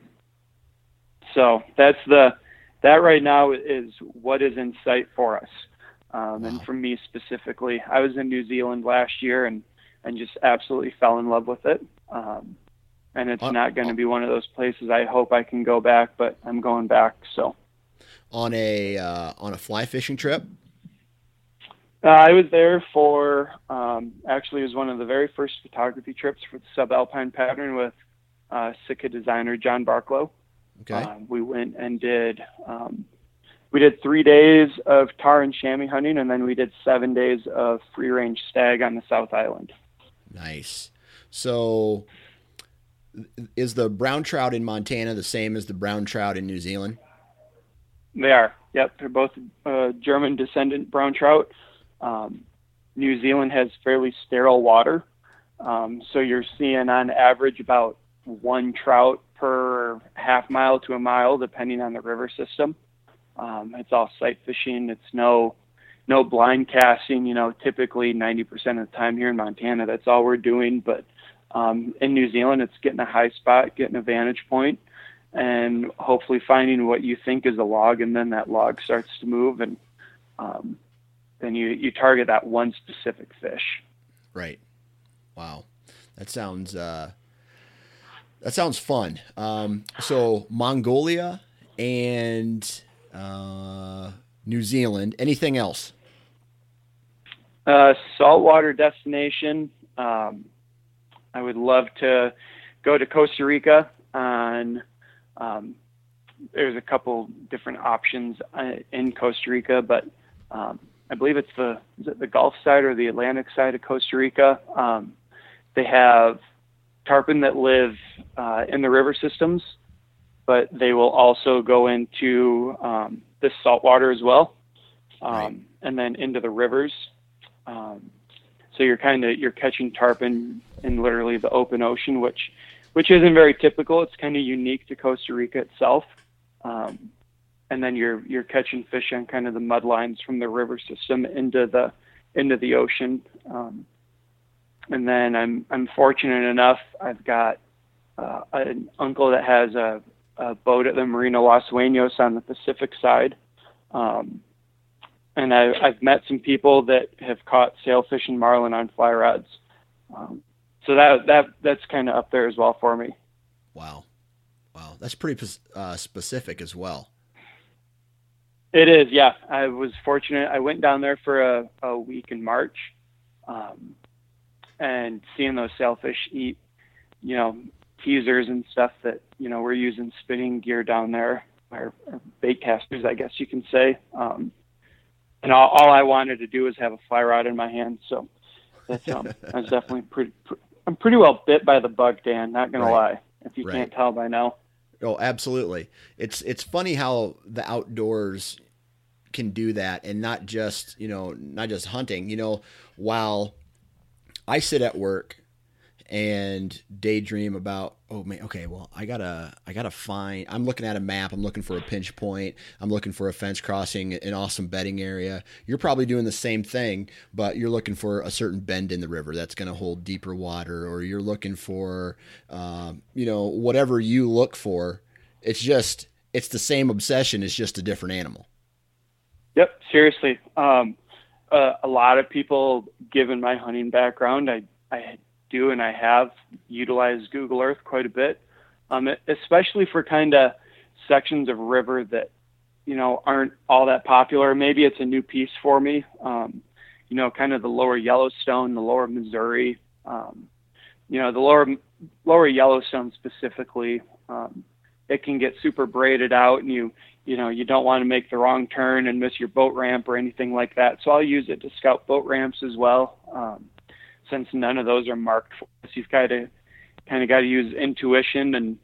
so that's the, that right now is what is in sight for us. Um, Wow. And for me specifically, I was in New Zealand last year and, and just absolutely fell in love with it. Um, and it's Uh, not going to uh, be one of those places I hope I can go back, but I'm going back. So On a uh, on a fly fishing trip. uh, I was there for, um, actually it was one of the very first photography trips for the subalpine pattern with uh, Sitka designer John Barklow. Okay. Um, we went and did, um, we did three days of tar and chamois hunting, and then we did seven days of free range stag on the South Island. Nice. So, is the brown trout in Montana the same as the brown trout in New Zealand? They are. Yep. They're both uh, German descendant brown trout. Um, New Zealand has fairly sterile water. Um, so you're seeing on average about one trout per half mile to a mile, depending on the river system. Um, it's all sight fishing. It's no, no blind casting, you know, typically ninety percent of the time here in Montana, that's all we're doing. But um, in New Zealand, it's getting a high spot, getting a vantage point, and hopefully finding what you think is a log, and then that log starts to move, and um, then you, you target that one specific fish. Right. Wow. That sounds uh, that sounds fun. Um, so Mongolia and uh, New Zealand. Anything else? Uh, saltwater destination. Um, I would love to go to Costa Rica on. Um, there's a couple different options uh, in Costa Rica, but um, I believe it's the is it the Gulf side or the Atlantic side of Costa Rica. Um, they have tarpon that live uh, in the river systems, but they will also go into um, the saltwater as well, um, Right. and then into the rivers. Um, so you're kind of you're catching tarpon in literally the open ocean, which which isn't very typical. It's kind of unique to Costa Rica itself. Um, and then you're you're catching fish on kind of the mud lines from the river system into the into the ocean. Um, and then I'm I'm fortunate enough, I've got uh, an uncle that has a, a boat at the Marina Los Sueños on the Pacific side. Um, and I, I've met some people that have caught sailfish and marlin on fly rods. Um, so that that that's kind of up there as well for me. Wow. Wow. That's pretty uh, specific as well. It is, yeah. I was fortunate. I went down there for a, a week in March, um, and seeing those sailfish eat, you know, teasers and stuff that, you know, we're using spinning gear down there, or, or bait casters, I guess you can say. Um, and all, all I wanted to do was have a fly rod in my hand. So that's, um, I was definitely pretty, pre- I'm pretty well bit by the bug, Dan, not going Right. to lie, if you Right. can't tell by now. Oh, absolutely. It's it's funny how the outdoors can do that, and not just, you know, not just hunting. You know, while I sit at work and daydream about, oh man, okay, well, I gotta, I gotta find. I'm looking at a map. I'm looking for a pinch point. I'm looking for a fence crossing, an awesome bedding area. You're probably doing the same thing, but you're looking for a certain bend in the river that's going to hold deeper water, or you're looking for, um, you know, whatever you look for. It's just, it's the same obsession. It's just a different animal. Yep, seriously. Um, uh, a lot of people, given my hunting background, I, I do and I have utilized Google Earth quite a bit, um, especially for kind of sections of river that, you know, aren't all that popular. Maybe it's a new piece for me. Um, you know, kind of the lower Yellowstone, the lower Missouri, um, you know, the lower, lower Yellowstone specifically. Um, it can get super braided out, and you, you know, you don't want to make the wrong turn and miss your boat ramp or anything like that. So I'll use it to scout boat ramps as well. Um, since none of those are marked for us, you've got to kind of got to use intuition and,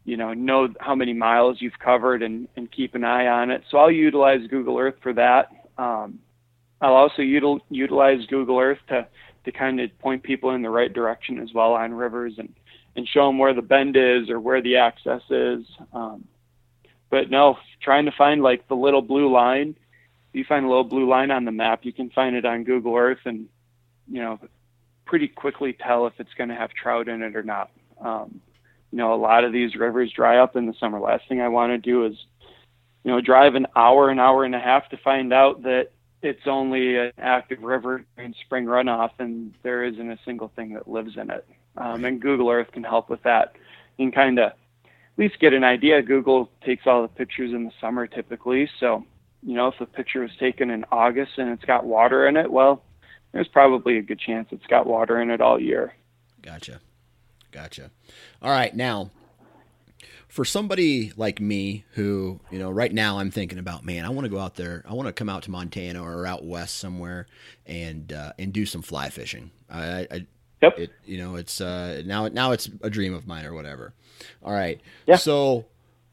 you know, know how many miles you've covered and, and keep an eye on it. So I'll utilize Google Earth for that. Um, I'll also util, utilize Google Earth to, to kind of point people in the right direction as well on rivers and, and show them where the bend is or where the access is. Um, but no, trying to find like the little blue line. If you find a little blue line on the map, you can find it on Google Earth and, you know, pretty quickly tell if it's going to have trout in it or not. Um, you know, a lot of these rivers dry up in the summer. Last thing I want to do is, you know, drive an hour, an hour and a half to find out that it's only an active river in spring runoff and there isn't a single thing that lives in it. Um, and Google Earth can help with that. You can kind of at least get an idea. Google takes all the pictures in the summer typically. So, you know, if the picture was taken in August and it's got water in it, well, there's probably a good chance it's got water in it all year. Gotcha. Gotcha. All right. Now, for somebody like me who, you know, right now I'm thinking about, man, I want to go out there. I want to come out to Montana or out west somewhere and, uh, and do some fly fishing. I, I Yep. It, you know, it's, uh, now, now it's a dream of mine or whatever. All right. Yeah. So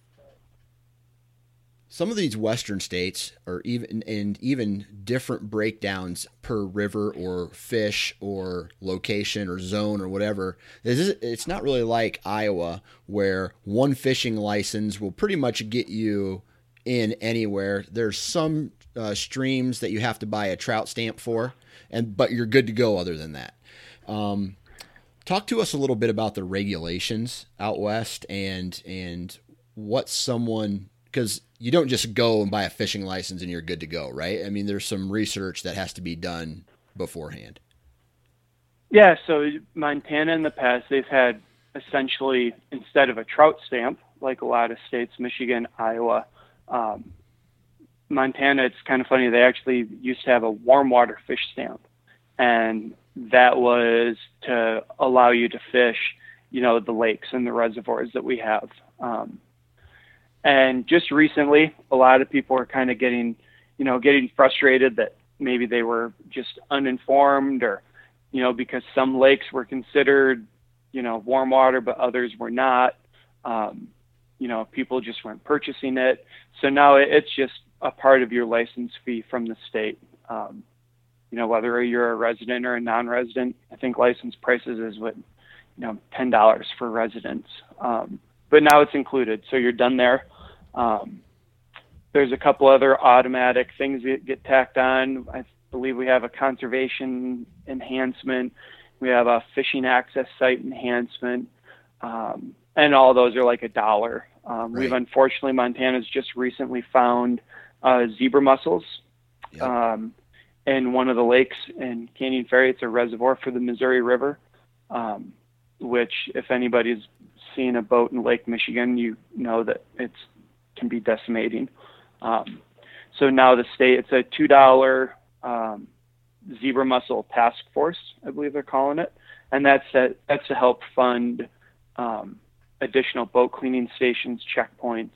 some of these Western states are even, and even different breakdowns per river or fish or location or zone or whatever. It's not really like Iowa where one fishing license will pretty much get you in anywhere. There's some uh, streams that you have to buy a trout stamp for, and but you're good to go other than that. Um, talk to us a little bit about the regulations out west and and what someone, because you don't just go and buy a fishing license and you're good to go, right? I mean, there's some research that has to be done beforehand. Yeah, so Montana in the past, they've had essentially, instead of a trout stamp, like a lot of states, Michigan, Iowa, um, Montana, it's kind of funny, they actually used to have a warm water fish stamp. And that was to allow you to fish, you know, the lakes and the reservoirs that we have. Um, and just recently, a lot of people are kind of getting, you know, getting frustrated that maybe they were just uninformed or, you know, because some lakes were considered, you know, warm water, but others were not. Um, you know, people just weren't purchasing it. So now it's just a part of your license fee from the state. Um, you know, whether you're a resident or a non-resident, I think license prices is what, you know, ten dollars for residents. Um, but now it's included. So you're done there. Um, there's a couple other automatic things that get tacked on. I believe we have a conservation enhancement. We have a fishing access site enhancement. Um, and all those are like a dollar. Um, right. We've unfortunately, Montana's just recently found uh, zebra mussels. Yep. Um, in one of the lakes in Canyon Ferry. It's a reservoir for the Missouri River, um, which if anybody's seen a boat in Lake Michigan, you know that it can be decimating. Um, so now the state, it's a two dollar um, zebra mussel task force, I believe they're calling it. And that's, a, that's to help fund um, additional boat cleaning stations, checkpoints.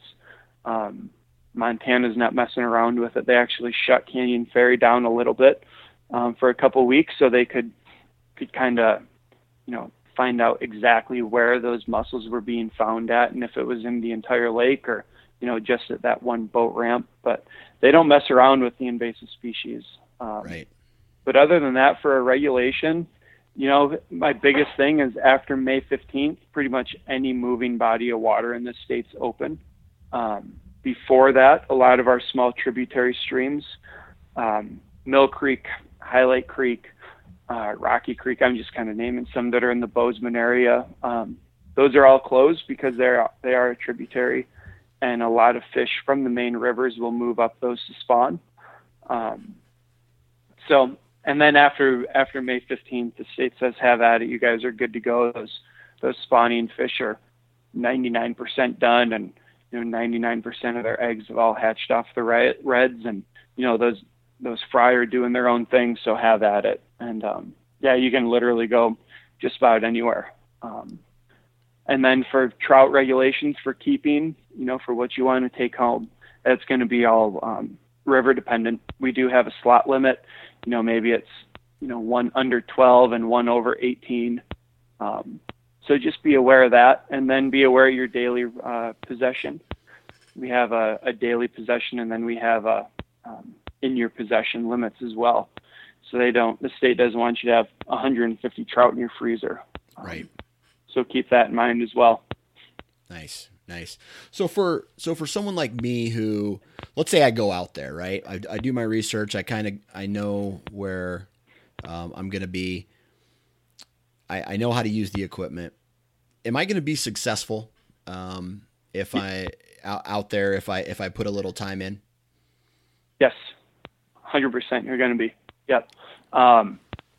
Um, Montana's not messing around with it. They actually shut Canyon Ferry down a little bit um, for a couple of weeks so they could could kind of, you know, find out exactly where those mussels were being found at and if it was in the entire lake or, you know, just at that one boat ramp. But they don't mess around with the invasive species. Um, right. But other than that, for a regulation, you know, my biggest thing is after May fifteenth, pretty much any moving body of water in the state's open. Um, Before that, a lot of our small tributary streams, um, Mill Creek, Highlight Creek, uh, Rocky Creek, I'm just kind of naming some that are in the Bozeman area. Um, those are all closed because they're, they are a tributary, and a lot of fish from the main rivers will move up those to spawn. Um, so, and then after after May fifteenth, the state says, have at it, you guys are good to go. Those, those spawning fish are ninety-nine percent done, and you know, ninety-nine percent of their eggs have all hatched off the reds, and you know, those those fry are doing their own thing, so have at it. And um, yeah, you can literally go just about anywhere. Um, and then for trout regulations for keeping, you know, for what you want to take home, that's going to be all um, river dependent. We do have a slot limit. You know, maybe it's, you know, one under twelve and one over eighteen. Um, So just be aware of that, and then be aware of your daily uh, possession. We have a, a daily possession, and then we have a um, in your possession limits as well. So they don't. The state doesn't want you to have one hundred fifty trout in your freezer. Um, Right. So keep that in mind as well. Nice, nice. So for so for someone like me who, let's say I go out there, right? I, I do my research. I kind of I know where um, I'm going to be. I, I know how to use the equipment. Am I going to be successful um, if I out, out there if I if I put a little time in? Yes, one hundred percent. You're going to be. Yep. Um,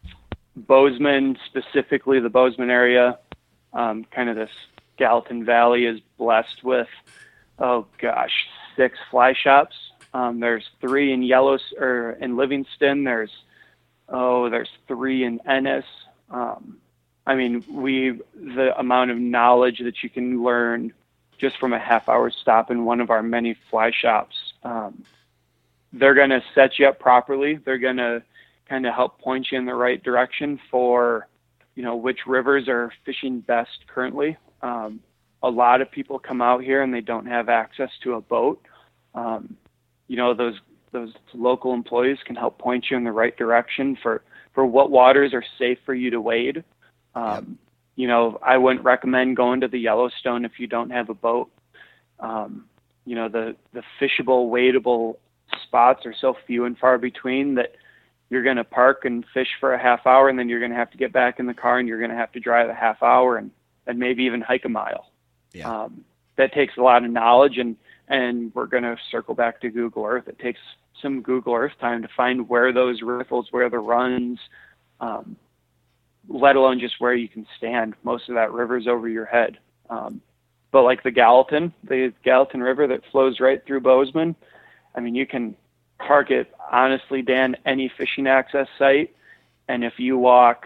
Bozeman, specifically the Bozeman area, um, kind of this Gallatin Valley is blessed with, oh gosh, six fly shops. Um, there's three in Yellow or in Livingston. There's oh, there's three in Ennis. Um, I mean, we the amount of knowledge that you can learn just from a half hour stop in one of our many fly shops. Um, they're going to set you up properly. They're going to kind of help point you in the right direction for, you know, which rivers are fishing best currently. Um, a lot of people come out here and they don't have access to a boat. Um, you know, those those local employees can help point you in the right direction for, for what waters are safe for you to wade. Um, yep. You know, I wouldn't recommend going to the Yellowstone if you don't have a boat. Um, you know, the, the fishable, wadeable spots are so few and far between that you're going to park and fish for a half hour, and then you're going to have to get back in the car and you're going to have to drive a half hour and, and maybe even hike a mile. Yeah. Um, that takes a lot of knowledge, and, and we're going to circle back to Google Earth. It takes some Google Earth time to find where those riffles, where the runs, um, let alone just where you can stand. Most of that river's over your head. Um, but like the Gallatin, the Gallatin River that flows right through Bozeman, I mean, you can park it, honestly, Dan, any fishing access site. And if you walk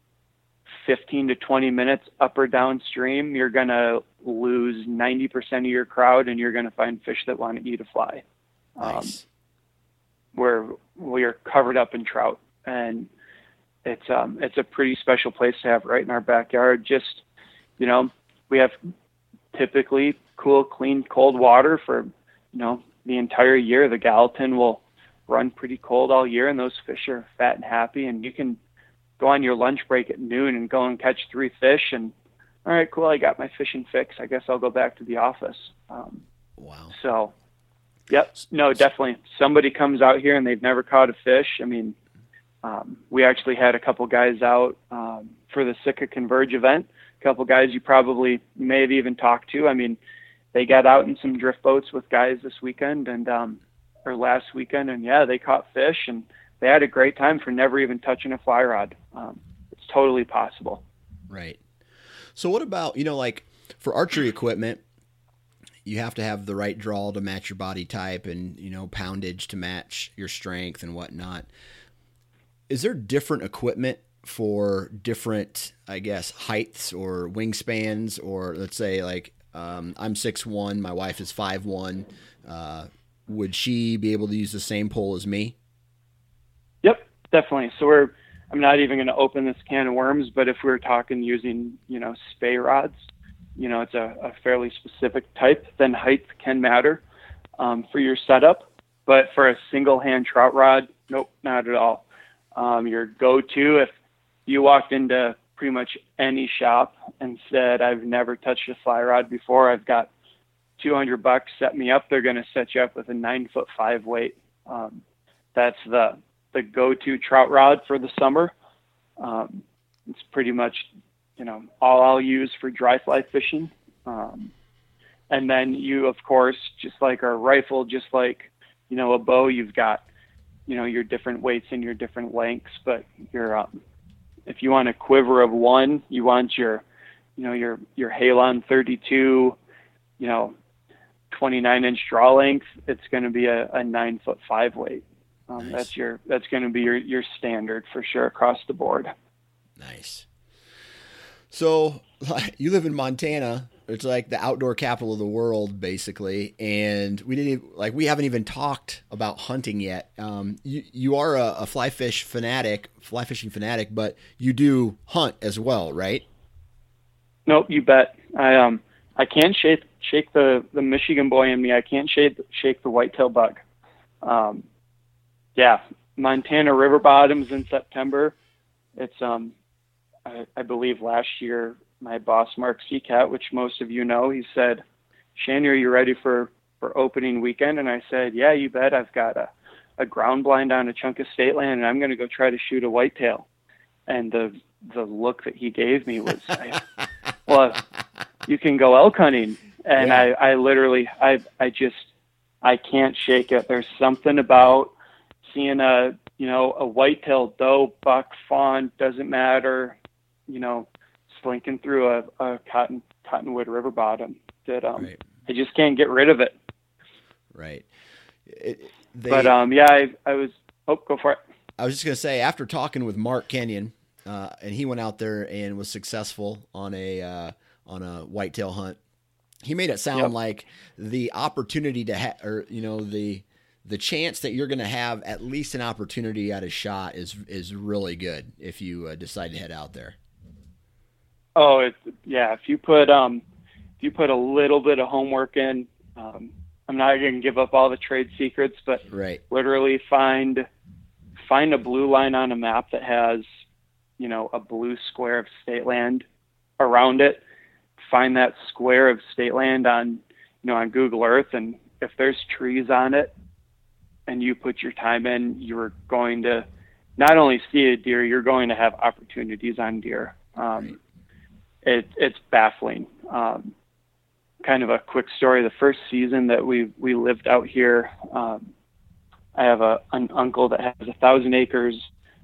fifteen to twenty minutes up or downstream, you're going to lose ninety percent of your crowd, and you're going to find fish that want to eat a fly. Nice. Um, where we are covered up in trout, and it's, um, it's a pretty special place to have right in our backyard. Just, you know, we have typically cool, clean, cold water for, you know, the entire year. The Gallatin will run pretty cold all year, and those fish are fat and happy, and you can go on your lunch break at noon and go and catch three fish, and all right, cool, I got my fishing fix. I guess I'll go back to the office. Um, wow. So, yep, no, definitely. Somebody comes out here and they've never caught a fish. I mean, um, we actually had a couple guys out um, for the Sitka Converge event, a couple guys you probably may have even talked to. I mean, they got out in some drift boats with guys this weekend and, um, or last weekend, and yeah, they caught fish and they had a great time for never even touching a fly rod. Um, it's totally possible. Right. So what about, you know, like for archery equipment, you have to have the right draw to match your body type and, you know, poundage to match your strength and whatnot. Is there different equipment for different, I guess, heights or wingspans, or let's say like, um, I'm six one, my wife is five one. Uh, would she be able to use the same pole as me? Yep, definitely. So we're, I'm not even going to open this can of worms, but if we're talking using, you know, spey rods, you know, it's a, a fairly specific type, then height can matter um, for your setup. But for a single hand trout rod, nope, not at all. Um, your go-to, if you walked into pretty much any shop and said, I've never touched a fly rod before, I've got two hundred bucks, set me up, they're going to set you up with a nine foot five weight. Um, that's the, the go-to trout rod for the summer. Um, it's pretty much, you know, all I'll use for dry fly fishing. Um, and then you, of course, just like our rifle, just like, you know, a bow, you've got, you know, your different weights and your different lengths, but your, um, if you want a quiver of one, you want your, you know, your, your Halon thirty-two, you know, twenty-nine inch draw length, it's going to be a, a nine foot five weight. Um, nice. That's your, that's going to be your, your standard for sure across the board. Nice. So you live in Montana. It's like the outdoor capital of the world, basically. And we didn't even, like, we haven't even talked about hunting yet. Um, you, you are a, a fly fish fanatic, fly fishing fanatic, but you do hunt as well, right? Nope, you bet. I um I can't shake shake the, the Michigan boy in me. I can't shake shake the whitetail bug. Um, yeah, Montana river bottoms in September. It's um I, I believe last year my boss Mark Seacat, which most of you know, he said, "Shane, are you ready for for opening weekend?" And I said, "Yeah, you bet. I've got a a ground blind on a chunk of state land, and I'm going to go try to shoot a whitetail." And the the look that he gave me was, I, well, you can go elk hunting. And yeah. I, I literally, I, I just, I can't shake it. There's something about seeing a, you know, a whitetail, doe, buck, fawn, doesn't matter, you know, slinking through a, a cotton, cottonwood river bottom that um, right. I just can't get rid of it. Right. It, they, but um, yeah, I, I was, oh, go for it. I was just going to say, after talking with Mark Kenyon, uh, and he went out there and was successful on a, uh, on a whitetail hunt, he made it sound yep. like the opportunity to have, or, you know, the, the chance that you're going to have at least an opportunity at a shot is, is really good if you uh, decide to head out there. Oh, it, yeah. If you put, um, if you put a little bit of homework in, um, I'm not going to give up all the trade secrets, but right. literally find, find a blue line on a map that has, you know, a blue square of state land around it. Find that square of state land on, you know, on Google Earth. And if there's trees on it and you put your time in, you're going to not only see a deer, you're going to have opportunities on deer. Um, right. it, it's baffling. Um, kind of a quick story. The first season that we, we lived out here, um, I have a, an uncle that has a thousand acres.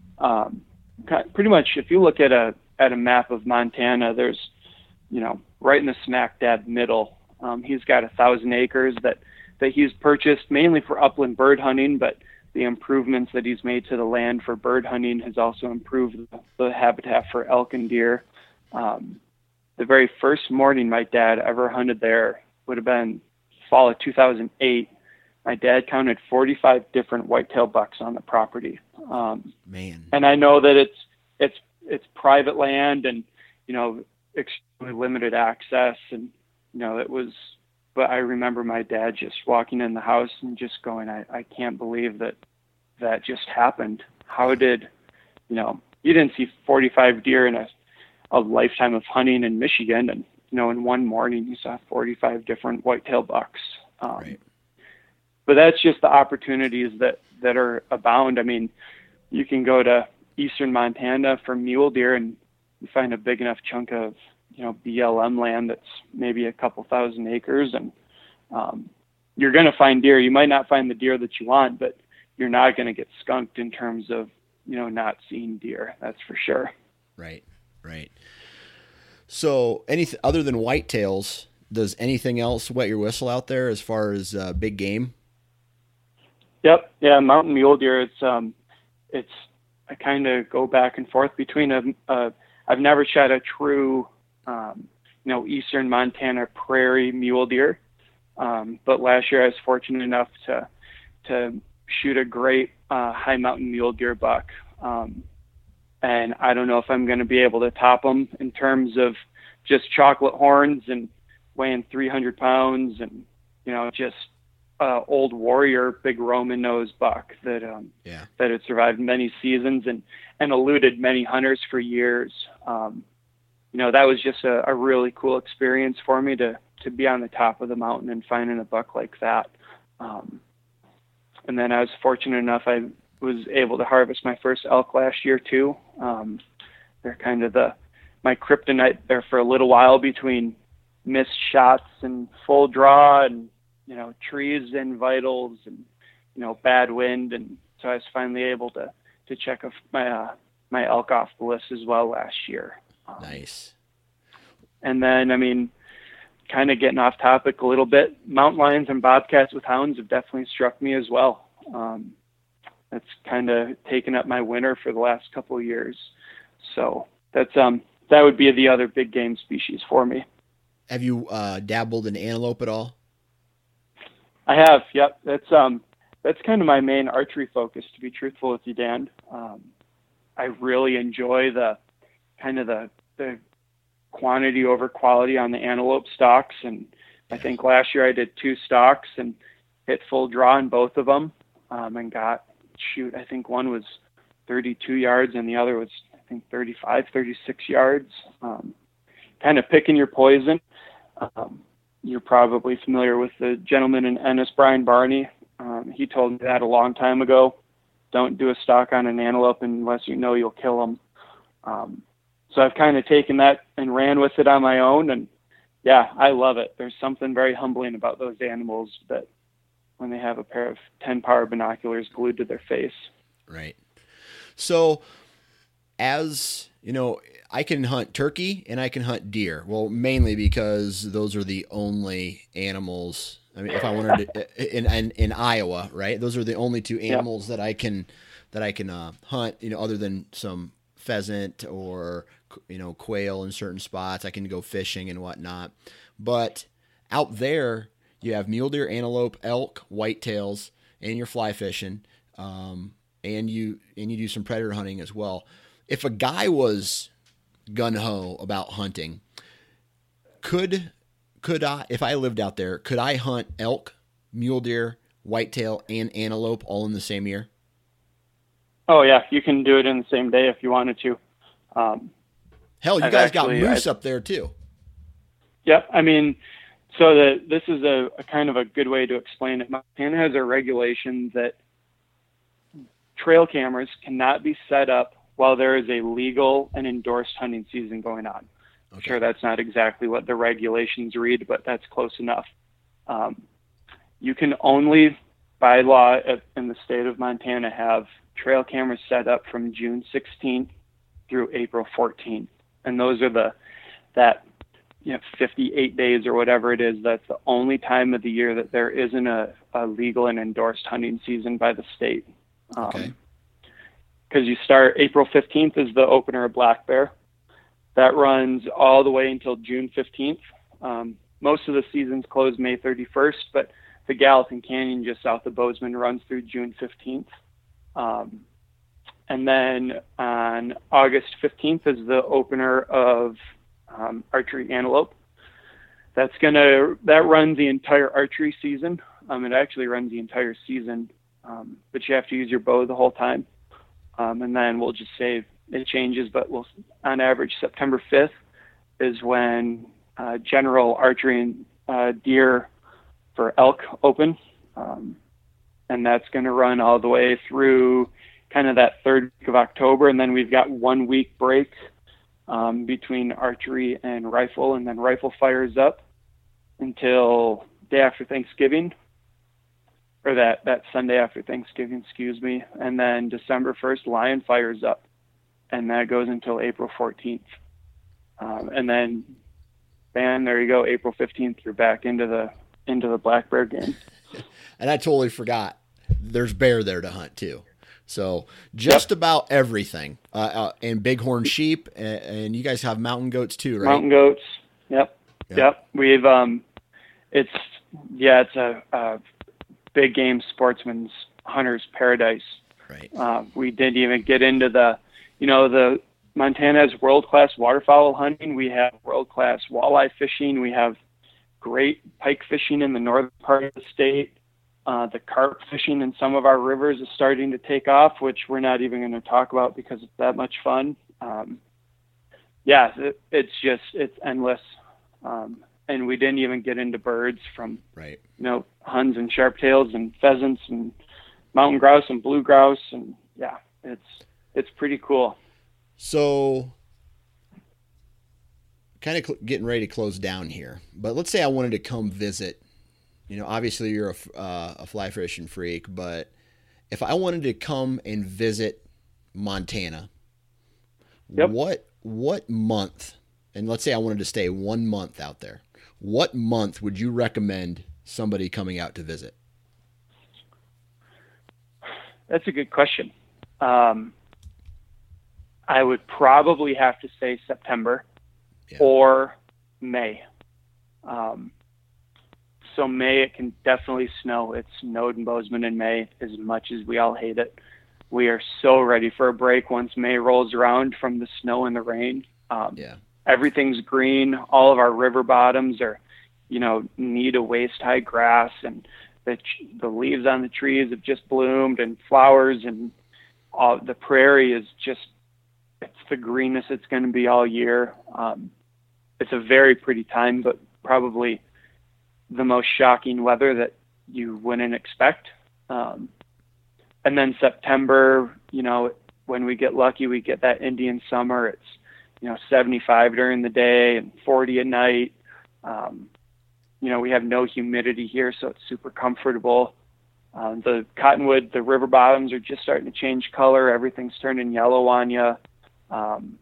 Um, pretty much if you look at a, at a map of Montana, there's, you know, right in the smack dab middle, um, he's got a thousand acres that, that he's purchased mainly for upland bird hunting, but the improvements that he's made to the land for bird hunting has also improved the, the habitat for elk and deer. Um, the very first morning my dad ever hunted there would have been fall of two thousand eight. My dad counted forty-five different whitetail bucks on the property. Um, Man. And I know that it's, it's, it's private land and, you know, extremely limited access. And, you know, it was, but I remember my dad just walking in the house and just going, I, I can't believe that that just happened. How did, you know, you didn't see forty-five deer in a, a lifetime of hunting in Michigan. And, you know, in one morning you saw forty-five different whitetail bucks. Um, right. But that's just the opportunities that, that are abound. I mean, you can go to eastern Montana for mule deer and you find a big enough chunk of, you know, B L M land that's maybe a couple thousand acres, and um, you're going to find deer. You might not find the deer that you want, but you're not going to get skunked in terms of, you know, not seeing deer. That's for sure. Right, right. So anything other than whitetails, does anything else wet your whistle out there as far as uh, big game? Yep. Yeah. Mountain mule deer. It's, um, it's, I kind of go back and forth between a, a I've never shot a true, um, you know, eastern Montana prairie mule deer. Um, but last year I was fortunate enough to, to shoot a great, uh, high mountain mule deer buck. Um, and I don't know if I'm going to be able to top them in terms of just chocolate horns and weighing three hundred pounds and, you know, just, uh, old warrior, big Roman nose buck that, um, yeah. that had survived many seasons and, and eluded many hunters for years. Um, you know, that was just a, a really cool experience for me to, to be on the top of the mountain and finding a buck like that. Um, and then I was fortunate enough, I was able to harvest my first elk last year too. Um, they're kind of the, my kryptonite there for a little while between missed shots and full draw and, you know, trees and vitals and, you know, bad wind. And so I was finally able to, to check off my, uh, my elk off the list as well last year. Um, nice. And then, I mean, kind of getting off topic a little bit, mountain lions and bobcats with hounds have definitely struck me as well. Um, that's kind of taken up my winter for the last couple of years. So that's, um, that would be the other big game species for me. Have you, uh, dabbled in antelope at all? I have. Yep. That's, um, that's kind of my main archery focus, to be truthful with you, Dan. Um, I really enjoy the kind of the, the quantity over quality on the antelope stalks. And I think last year I did two stalks and hit full draw in both of them, um, and got, shoot, I think one was thirty-two yards and the other was, I think, thirty-five, thirty-six yards. Um, kind of picking your poison. Um, you're probably familiar with the gentleman in Ennis, Brian Barney. Um, he told me that a long time ago. Don't do a stalk on an antelope unless you know you'll kill them. Um, so I've kind of taken that and ran with it on my own. And yeah, I love it. There's something very humbling about those animals that when they have a pair of ten power binoculars glued to their face. Right. So as you know, I can hunt turkey and I can hunt deer. Well, mainly because those are the only animals. I mean, if I wanted to, in, in, in Iowa, right? Those are the only two animals yeah. that I can, that I can uh, hunt, you know, other than some pheasant or, you know, quail in certain spots. I can go fishing and whatnot. But out there, you have mule deer, antelope, elk, whitetails, and you're fly fishing. Um, and you, and you do some predator hunting as well. If a guy was gung-ho about hunting, could could I, if I lived out there, could I hunt elk, mule deer, whitetail, and antelope all in the same year? Oh yeah, you can do it in the same day if you wanted to. Um, Hell, you I've guys actually, got moose I, up there too. Yep, I mean, so the this is a, a kind of a good way to explain it. Montana has a regulation that trail cameras cannot be set up while there is a legal and endorsed hunting season going on. I'm okay. sure that's not exactly what the regulations read, but that's close enough. Um, you can only, by law at, in the state of Montana, have trail cameras set up from June sixteenth through April fourteenth. And those are the, that, you know, fifty-eight days or whatever it is, that's the only time of the year that there isn't a, a legal and endorsed hunting season by the state. Um, okay. Because you start April fifteenth is the opener of black bear. That runs all the way until June fifteenth. Um, most of the seasons close May thirty-first, but the Gallatin Canyon just south of Bozeman runs through June fifteenth. Um, and then on August fifteenth is the opener of um, archery antelope. That's gonna that runs the entire archery season. Um, it actually runs the entire season, um, but you have to use your bow the whole time. Um, and then we'll just say it changes, but we'll, on average, September fifth is when uh, general archery and uh, deer for elk open. Um, and that's going to run all the way through kind of that third week of October. And then we've got one week break um, between archery and rifle. And then rifle fires up until day after Thanksgiving. Or that, that Sunday after Thanksgiving, excuse me. And then December first, lion fires up. And that goes until April fourteenth. Um, and then, bam, there you go. April fifteenth, you're back into the into the black bear game. And I totally forgot. There's bear there to hunt too. So just yep. about everything. Uh, uh, and bighorn sheep. And, and you guys have mountain goats too, right? Mountain goats. Yep. Yep. yep. We've, um, it's, yeah, it's a, a big game sportsman's hunter's paradise. Right. Uh, we didn't even get into the, you know, the Montana has world-class waterfowl hunting. We have world-class walleye fishing. We have great pike fishing in the northern part of the state. Uh, the carp fishing in some of our rivers is starting to take off, which we're not even going to talk about because it's that much fun. Um, yeah, it, it's just, it's endless. Um, and we didn't even get into birds from, right. you know, huns and sharptails and pheasants and mountain grouse and blue grouse. And yeah, it's, it's pretty cool. So kind of cl- getting ready to close down here, but let's say I wanted to come visit, you know, obviously you're a, uh, a fly fishing freak, but if I wanted to come and visit Montana, yep. what, what month, and let's say I wanted to stay one month out there, what month would you recommend somebody coming out to visit? That's a good question. Um, I would probably have to say September yeah. or May. Um, so May, it can definitely snow. It snowed in Bozeman in May as much as we all hate it. We are so ready for a break once May rolls around from the snow and the rain. Um, yeah. everything's green. All of our river bottoms are, you know, knee to waist high grass, and the the leaves on the trees have just bloomed, and flowers, and all the prairie is just, it's the greenest it's going to be all year. Um, it's a very pretty time, but probably the most shocking weather that you wouldn't expect. Um, and then September, you know, when we get lucky, we get that Indian summer. It's, you know, seventy-five during the day and forty at night. Um, you know, we have no humidity here, so it's super comfortable. Um, the cottonwood, the river bottoms are just starting to change color. Everything's turning yellow on you. Um,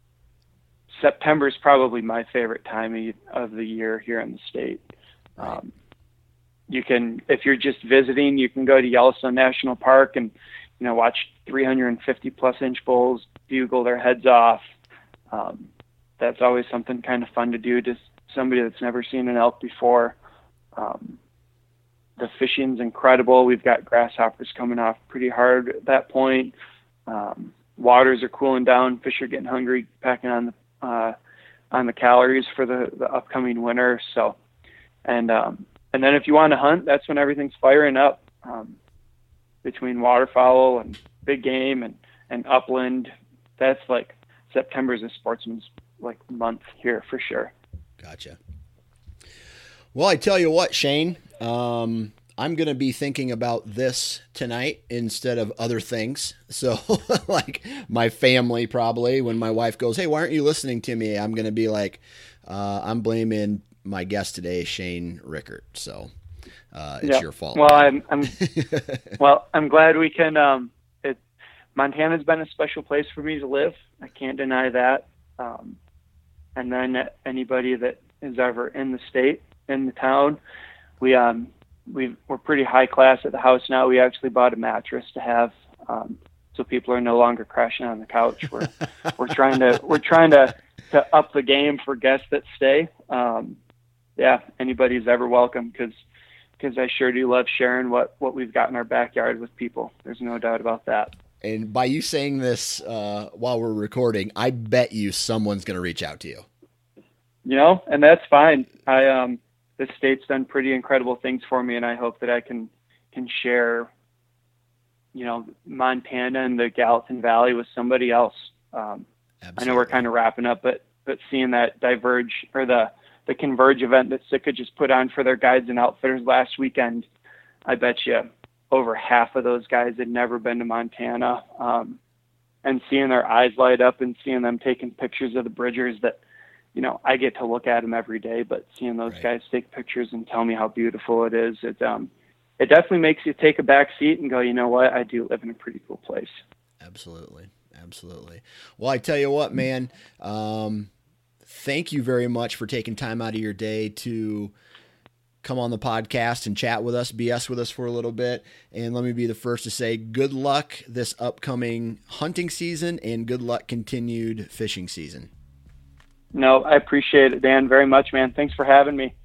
September is probably my favorite time of the year here in the state. Um, you can, if you're just visiting, you can go to Yellowstone National Park and, you know, watch three hundred fifty plus inch bulls bugle their heads off. Um, that's always something kind of fun to do to somebody that's never seen an elk before. Um, the fishing's incredible. We've got grasshoppers coming off pretty hard at that point. Um, waters are cooling down. Fish are getting hungry, packing on the uh, on the calories for the, the upcoming winter. So, and um, and then if you want to hunt, that's when everything's firing up. Um, between waterfowl and big game and, and upland, that's like September's a sportsman's like month here for sure. Gotcha. Well, I tell you what, Shane, um, I'm going to be thinking about this tonight instead of other things. So like my family, probably when my wife goes, "Hey, why aren't you listening to me?" I'm going to be like, uh, I'm blaming my guest today, Shane Rickert. So uh, it's yep. your fault. Well, I'm, I'm well, I'm glad we can, um, it, Montana's been a special place for me to live. I can't deny that. Um, and then anybody that is ever in the state, in the town, we, um, we we're pretty high class at the house now. We actually bought a mattress to have, um, so people are no longer crashing on the couch. We're, we're trying to, we're trying to, to up the game for guests that stay. Um, yeah, anybody's ever welcome. Cause, cause I sure do love sharing what, what we've got in our backyard with people. There's no doubt about that. And by you saying this uh, while we're recording, I bet you someone's going to reach out to you. You know, and that's fine. I, um, this state's done pretty incredible things for me, and I hope that I can, can share, you know, Montana and the Gallatin Valley with somebody else. Um, I know we're kind of wrapping up, but, but seeing that Diverge or the, the Converge event that Sitka just put on for their guides and outfitters last weekend, I bet you over half of those guys had never been to Montana. Um, and seeing their eyes light up and seeing them taking pictures of the Bridgers that, you know, I get to look at them every day, but seeing those right. guys take pictures and tell me how beautiful it is, it, um, it definitely makes you take a back seat and go, you know what, I do live in a pretty cool place. Absolutely. Absolutely. Well, I tell you what, man, um, thank you very much for taking time out of your day to come on the podcast and chat with us, B S with us for a little bit. And let me be the first to say good luck this upcoming hunting season and good luck continued fishing season. No, I appreciate it, Dan, very much, man. Thanks for having me.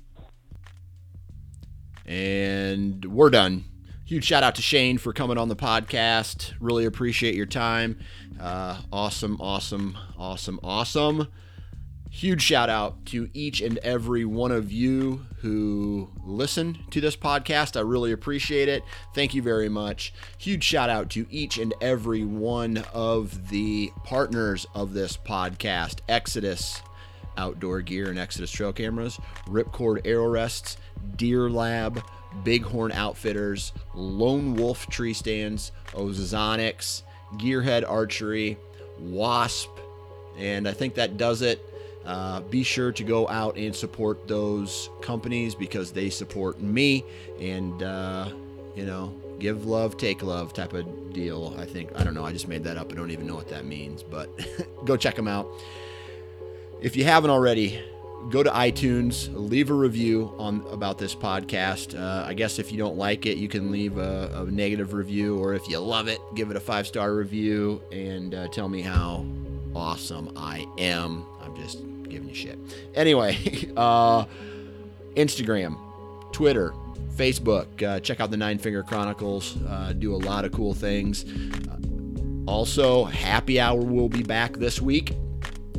And we're done. Huge shout out to Shane for coming on the podcast. Really appreciate your time. Uh, awesome, awesome, awesome, awesome. Huge shout out to each and every one of you who listen to this podcast. I really appreciate it. Thank you very much. Huge shout out to each and every one of the partners of this podcast: Exodus Outdoor Gear and Exodus Trail Cameras, Ripcord Arrow Rests, Deer Lab, Bighorn Outfitters, Lone Wolf Tree Stands, Ozonics, Gearhead Archery, Wasp, and I think that does it. Uh, be sure to go out and support those companies because they support me, and uh, you know, give love, take love type of deal. I think, I don't know, I just made that up. I don't even know what that means, but go check them out. If you haven't already, go to iTunes, leave a review on about this podcast. Uh, I guess if you don't like it, you can leave a, a negative review, or if you love it, give it a five-star review and uh, tell me how awesome I am. I'm just giving you shit. Anyway, uh, Instagram, Twitter, Facebook. Uh, check out the Nine Finger Chronicles. Uh, do a lot of cool things. Uh, also, Happy Hour will be back this week.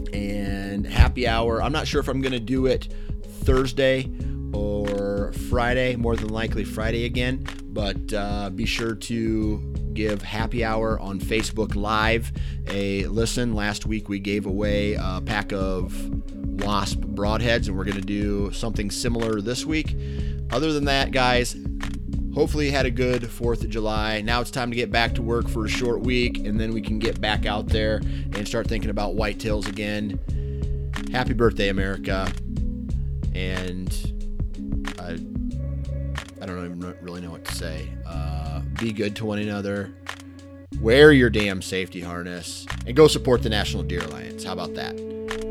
And happy hour. I'm not sure if I'm going to do it Thursday or Friday, more than likely Friday again, but uh, be sure to give happy hour on Facebook Live a listen. Last week we gave away a pack of Wasp broadheads, and we're going to do something similar this week. Other than that, guys, hopefully you had a good fourth of July. Now it's time to get back to work for a short week, and then we can get back out there and start thinking about whitetails again. Happy birthday, America. And I, I don't even really know what to say. Uh, be good to one another. Wear your damn safety harness. And go support the National Deer Alliance. How about that?